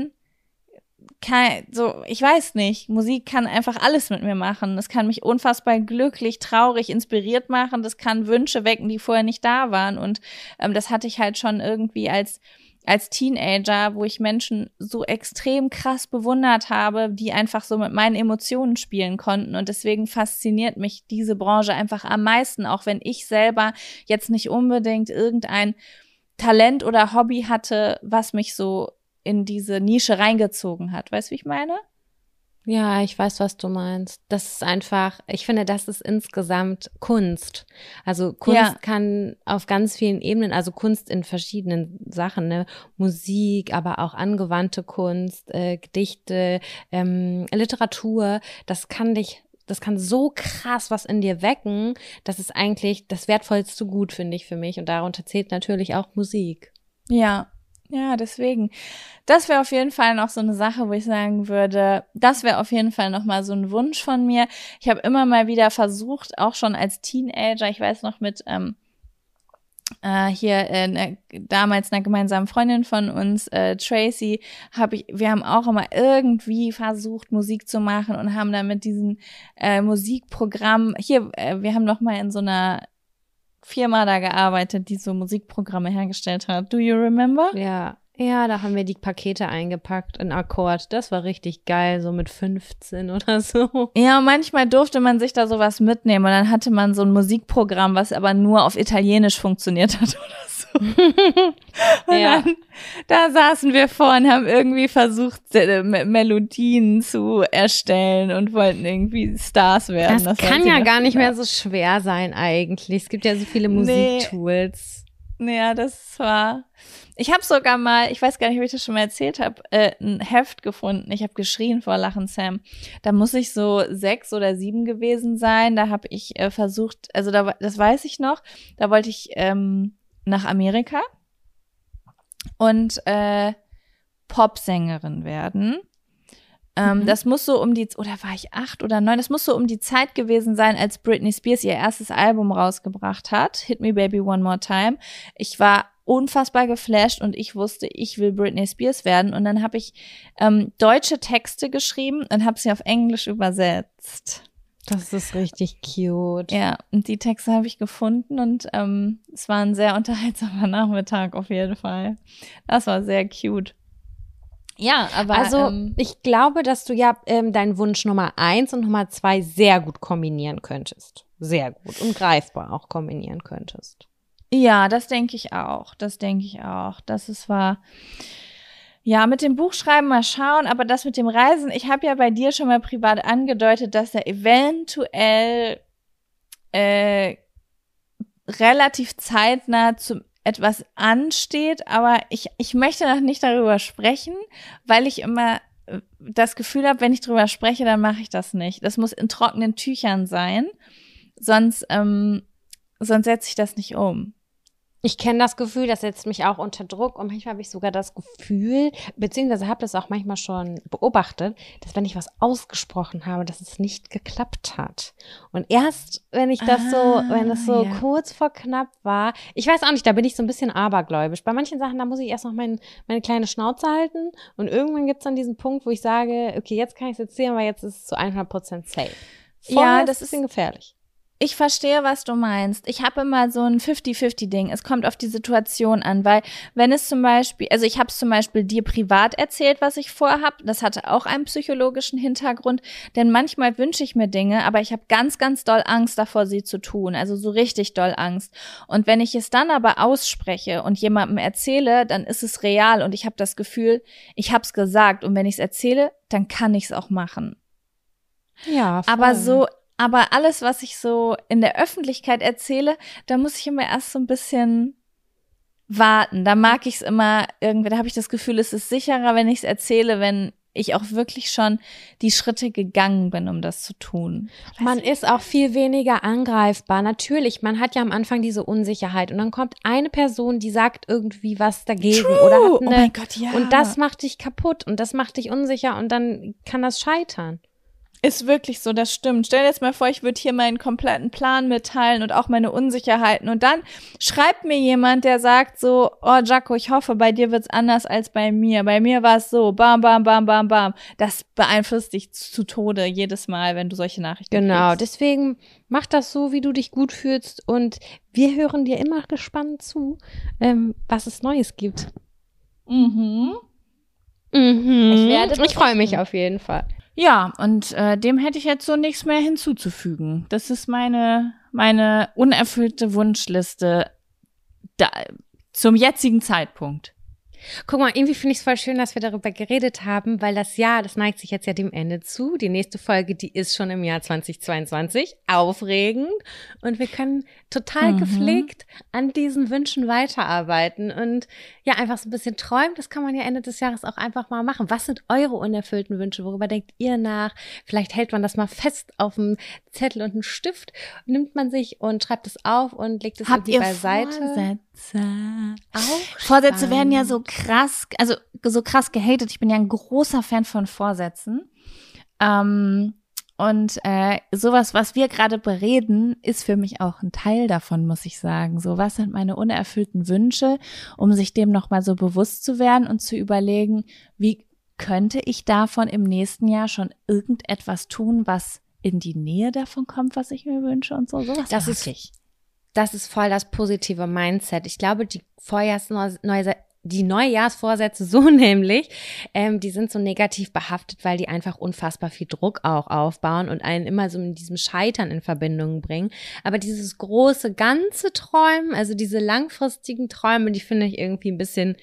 so, ich weiß nicht, Musik kann einfach alles mit mir machen. Es kann mich unfassbar glücklich, traurig, inspiriert machen. Das kann Wünsche wecken, die vorher nicht da waren. Und das hatte ich halt schon irgendwie als Teenager, wo ich Menschen so extrem krass bewundert habe, die einfach so mit meinen Emotionen spielen konnten. Und deswegen fasziniert mich diese Branche einfach am meisten, auch wenn ich selber jetzt nicht unbedingt irgendein Talent oder Hobby hatte, was mich so in diese Nische reingezogen hat. Weißt du, wie ich meine? Ja, ich weiß, was du meinst. Das ist einfach, ich finde, das ist insgesamt Kunst. Also Kunst kann auf ganz vielen Ebenen, also Kunst in verschiedenen Sachen, ne? Musik, aber auch angewandte Kunst, Gedichte, Literatur, das kann so krass was in dir wecken. Das ist eigentlich das wertvollste Gut, finde ich, für mich. Und darunter zählt natürlich auch Musik. Ja, deswegen. Das wäre auf jeden Fall noch so eine Sache, wo ich sagen würde, das wäre auf jeden Fall noch mal so ein Wunsch von mir. Ich habe immer mal wieder versucht, auch schon als Teenager, ich weiß noch mit damals einer gemeinsamen Freundin von uns, Tracy, wir haben auch immer irgendwie versucht, Musik zu machen und haben dann mit diesem Musikprogramm, wir haben noch mal in so einer Firma da gearbeitet, die so Musikprogramme hergestellt hat. Do you remember? Ja, da haben wir die Pakete eingepackt in Akkord. Das war richtig geil, so mit 15 oder so. Ja, und manchmal durfte man sich da sowas mitnehmen und dann hatte man so ein Musikprogramm, was aber nur auf Italienisch funktioniert hat oder so. Und dann, da saßen wir vor und haben irgendwie versucht, Melodien zu erstellen und wollten irgendwie Stars werden. Das kann ja gar nicht mehr so schwer sein eigentlich. Es gibt ja so viele Musiktools. Ja, das war... Ich habe sogar mal, ich weiß gar nicht, ob ich das schon mal erzählt habe, ein Heft gefunden. Ich habe geschrien vor Lachen, Sam. Da muss ich so 6 oder 7 gewesen sein. Da habe ich versucht, also das weiß ich noch, da wollte ich nach Amerika und Popsängerin werden. Das muss so oder war ich 8 oder 9? Das muss so um die Zeit gewesen sein, als Britney Spears ihr erstes Album rausgebracht hat, Hit Me Baby One More Time. Ich war unfassbar geflasht und ich wusste, ich will Britney Spears werden. Und dann habe ich deutsche Texte geschrieben und habe sie auf Englisch übersetzt. Das ist richtig cute. Ja, und die Texte habe ich gefunden und es war ein sehr unterhaltsamer Nachmittag auf jeden Fall. Das war sehr cute. Ja, aber also ich glaube, dass du ja deinen Wunsch Nummer 1 und Nummer 2 sehr gut kombinieren könntest. Sehr gut und greifbar auch kombinieren könntest. Ja, das denke ich auch. Das ist wahr. Ja, mit dem Buchschreiben mal schauen, aber das mit dem Reisen, ich habe ja bei dir schon mal privat angedeutet, dass er eventuell relativ zeitnah zum etwas ansteht, aber ich möchte noch nicht darüber sprechen, weil ich immer das Gefühl habe, wenn ich darüber spreche, dann mache ich das nicht. Das muss in trockenen Tüchern sein, sonst setze ich das nicht um. Ich kenne das Gefühl, das setzt mich auch unter Druck und manchmal habe ich sogar das Gefühl, beziehungsweise habe das auch manchmal schon beobachtet, dass wenn ich was ausgesprochen habe, dass es nicht geklappt hat. Und erst, wenn ich das wenn es so kurz vor knapp war, ich weiß auch nicht, da bin ich so ein bisschen abergläubisch. Bei manchen Sachen, da muss ich erst noch meine kleine Schnauze halten und irgendwann gibt es dann diesen Punkt, wo ich sage, okay, jetzt kann ich es erzählen, weil jetzt ist es zu 100% safe. Vorher das ist ein bisschen gefährlich. Ich verstehe, was du meinst. Ich habe immer so ein 50-50-Ding. Es kommt auf die Situation an, weil wenn es zum Beispiel, also ich habe es zum Beispiel dir privat erzählt, was ich vorhab. Das hatte auch einen psychologischen Hintergrund, denn manchmal wünsche ich mir Dinge, aber ich habe ganz, ganz doll Angst davor, sie zu tun. Also so richtig doll Angst. Und wenn ich es dann aber ausspreche und jemandem erzähle, dann ist es real und ich habe das Gefühl, ich habe es gesagt. Und wenn ich es erzähle, dann kann ich es auch machen. Ja, voll. Aber alles, was ich so in der Öffentlichkeit erzähle, da muss ich immer erst so ein bisschen warten. Da mag ich es immer irgendwie, da habe ich das Gefühl, es ist sicherer, wenn ich es erzähle, wenn ich auch wirklich schon die Schritte gegangen bin, um das zu tun. Man ist auch viel weniger angreifbar. Natürlich, man hat ja am Anfang diese Unsicherheit und dann kommt eine Person, die sagt irgendwie was dagegen. True. Oder hat Oh mein Gott, ja. Und das macht dich kaputt und das macht dich unsicher und dann kann das scheitern. Ist wirklich so, das stimmt. Stell dir jetzt mal vor, ich würde hier meinen kompletten Plan mitteilen und auch meine Unsicherheiten. Und dann schreibt mir jemand, der sagt so, oh Jaco, ich hoffe, bei dir wird's anders als bei mir. Bei mir war es so, bam, bam, bam, bam, bam. Das beeinflusst dich zu Tode jedes Mal, wenn du solche Nachrichten kriegst. Deswegen mach das so, wie du dich gut fühlst. Und wir hören dir immer gespannt zu, was es Neues gibt. Ich freue mich auf jeden Fall. Ja, und dem hätte ich jetzt so nichts mehr hinzuzufügen. Das ist meine unerfüllte Wunschliste zum jetzigen Zeitpunkt. Guck mal, irgendwie finde ich es voll schön, dass wir darüber geredet haben, weil das Jahr, das neigt sich jetzt ja dem Ende zu. Die nächste Folge, die ist schon im Jahr 2022. Aufregend. Und wir können total gepflegt an diesen Wünschen weiterarbeiten und ja, einfach so ein bisschen träumen. Das kann man ja Ende des Jahres auch einfach mal machen. Was sind eure unerfüllten Wünsche? Worüber denkt ihr nach? Vielleicht hält man das mal fest auf einem Zettel und einen Stift, nimmt man sich und schreibt es auf und legt es irgendwie beiseite. Vorsätze werden ja so krass gehatet. Ich bin ja ein großer Fan von Vorsätzen. Sowas, was wir gerade bereden, ist für mich auch ein Teil davon, muss ich sagen. So, was sind meine unerfüllten Wünsche, um sich dem nochmal so bewusst zu werden und zu überlegen, wie könnte ich davon im nächsten Jahr schon irgendetwas tun, was in die Nähe davon kommt, was ich mir wünsche und so. Sowas Das ist voll das positive Mindset. Ich glaube, die Neujahrsvorsätze so nämlich, die sind so negativ behaftet, weil die einfach unfassbar viel Druck auch aufbauen und einen immer so mit diesem Scheitern in Verbindung bringen. Aber dieses große ganze Träumen, also diese langfristigen Träume, die finde ich irgendwie ein bisschen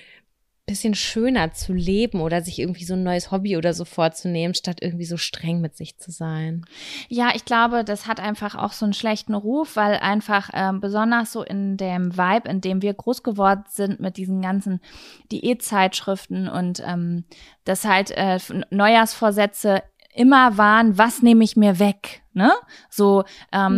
schöner zu leben oder sich irgendwie so ein neues Hobby oder so vorzunehmen, statt irgendwie so streng mit sich zu sein. Ja, ich glaube, das hat einfach auch so einen schlechten Ruf, weil einfach besonders so in dem Vibe, in dem wir groß geworden sind mit diesen ganzen Diätzeitschriften und das halt Neujahrsvorsätze immer waren, was nehme ich mir weg, ne? So ab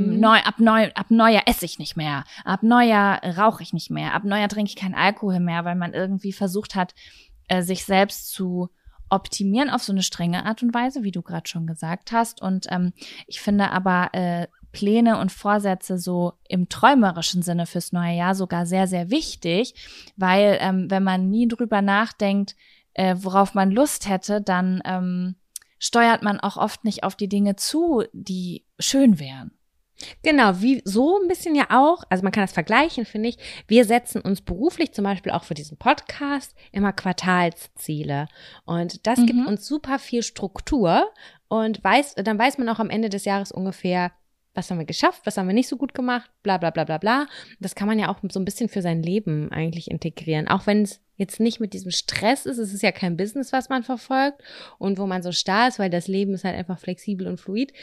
Neujahr esse ich nicht mehr, ab Neujahr rauche ich nicht mehr, ab Neujahr trinke ich keinen Alkohol mehr, weil man irgendwie versucht hat, sich selbst zu optimieren auf so eine strenge Art und Weise, wie du gerade schon gesagt hast. Und ich finde aber Pläne und Vorsätze so im träumerischen Sinne fürs neue Jahr sogar sehr, sehr wichtig, weil wenn man nie drüber nachdenkt, worauf man Lust hätte, dann steuert man auch oft nicht auf die Dinge zu, die schön wären. Genau, wie so ein bisschen ja auch, also man kann das vergleichen, finde ich. Wir setzen uns beruflich zum Beispiel auch für diesen Podcast immer Quartalsziele und das gibt uns super viel Struktur und dann weiß man auch am Ende des Jahres ungefähr, was haben wir geschafft, was haben wir nicht so gut gemacht, bla bla bla bla bla. Das kann man ja auch so ein bisschen für sein Leben eigentlich integrieren, auch wenn es jetzt nicht mit diesem Stress ist. Es ist ja kein Business, was man verfolgt und wo man so starr ist, weil das Leben ist halt einfach flexibel und fluid.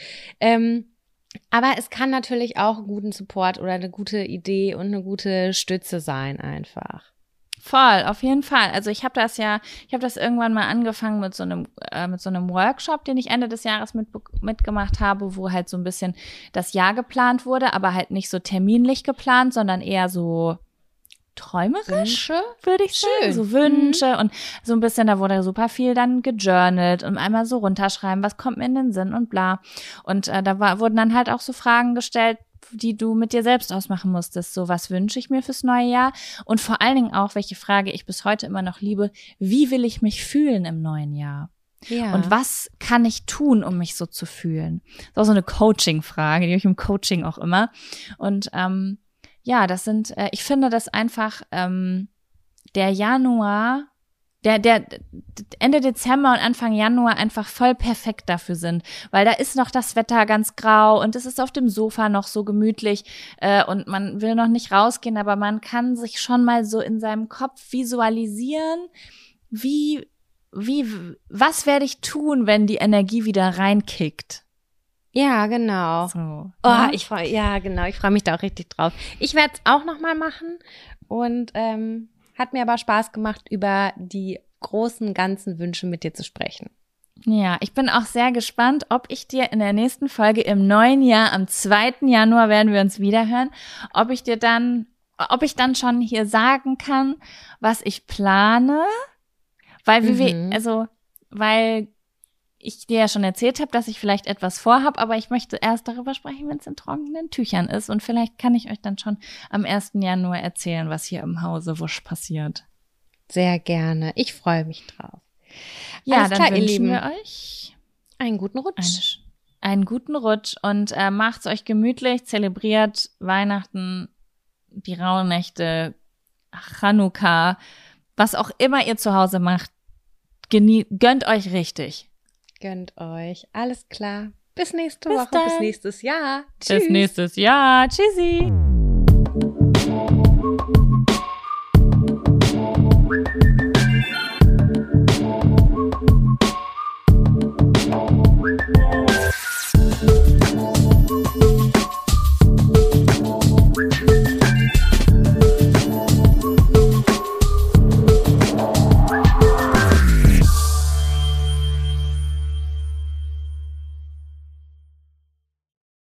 Aber es kann natürlich auch einen guten Support oder eine gute Idee und eine gute Stütze sein einfach. Voll, auf jeden Fall. Also ich habe das irgendwann mal angefangen mit so einem Workshop, den ich Ende des Jahres mitgemacht habe, wo halt so ein bisschen das Jahr geplant wurde, aber halt nicht so terminlich geplant, sondern eher so träumerisch, würde ich sagen. So Wünsche und so ein bisschen, da wurde super viel dann gejournalt und einmal so runterschreiben, was kommt mir in den Sinn und bla. Und wurden dann halt auch so Fragen gestellt, die du mit dir selbst ausmachen musstest. So, was wünsche ich mir fürs neue Jahr? Und vor allen Dingen auch, welche Frage ich bis heute immer noch liebe, wie will ich mich fühlen im neuen Jahr? Ja. Und was kann ich tun, um mich so zu fühlen? Das ist auch so eine Coaching-Frage, die habe ich im Coaching auch immer. Und ja, ich finde, dass einfach der Januar, der Ende Dezember und Anfang Januar einfach voll perfekt dafür sind, weil da ist noch das Wetter ganz grau und es ist auf dem Sofa noch so gemütlich und man will noch nicht rausgehen, aber man kann sich schon mal so in seinem Kopf visualisieren, was werde ich tun, wenn die Energie wieder reinkickt. Ja, genau. So, ja? Ich freue mich da auch richtig drauf. Ich werde es auch nochmal machen und hat mir aber Spaß gemacht, über die großen, ganzen Wünsche mit dir zu sprechen. Ja, ich bin auch sehr gespannt, ob ich dir in der nächsten Folge im neuen Jahr, am 2. Januar werden wir uns wiederhören, ob ich dann schon hier sagen kann, was ich plane, weil ich dir ja schon erzählt habe, dass ich vielleicht etwas vorhab, aber ich möchte erst darüber sprechen, wenn es in trockenen Tüchern ist. Und vielleicht kann ich euch dann schon am 1. Januar erzählen, was hier im Hause Wusch passiert. Sehr gerne. Ich freue mich drauf. Ja, dann wünschen wir euch einen guten Rutsch. Einen guten Rutsch und macht's euch gemütlich, zelebriert Weihnachten, die Rauhnächte, Chanukka, was auch immer ihr zu Hause macht. Gönnt euch richtig. Gönnt euch. Alles klar. Bis nächste Woche. Bis nächstes Jahr. Tschüss. Bis nächstes Jahr. Tschüssi.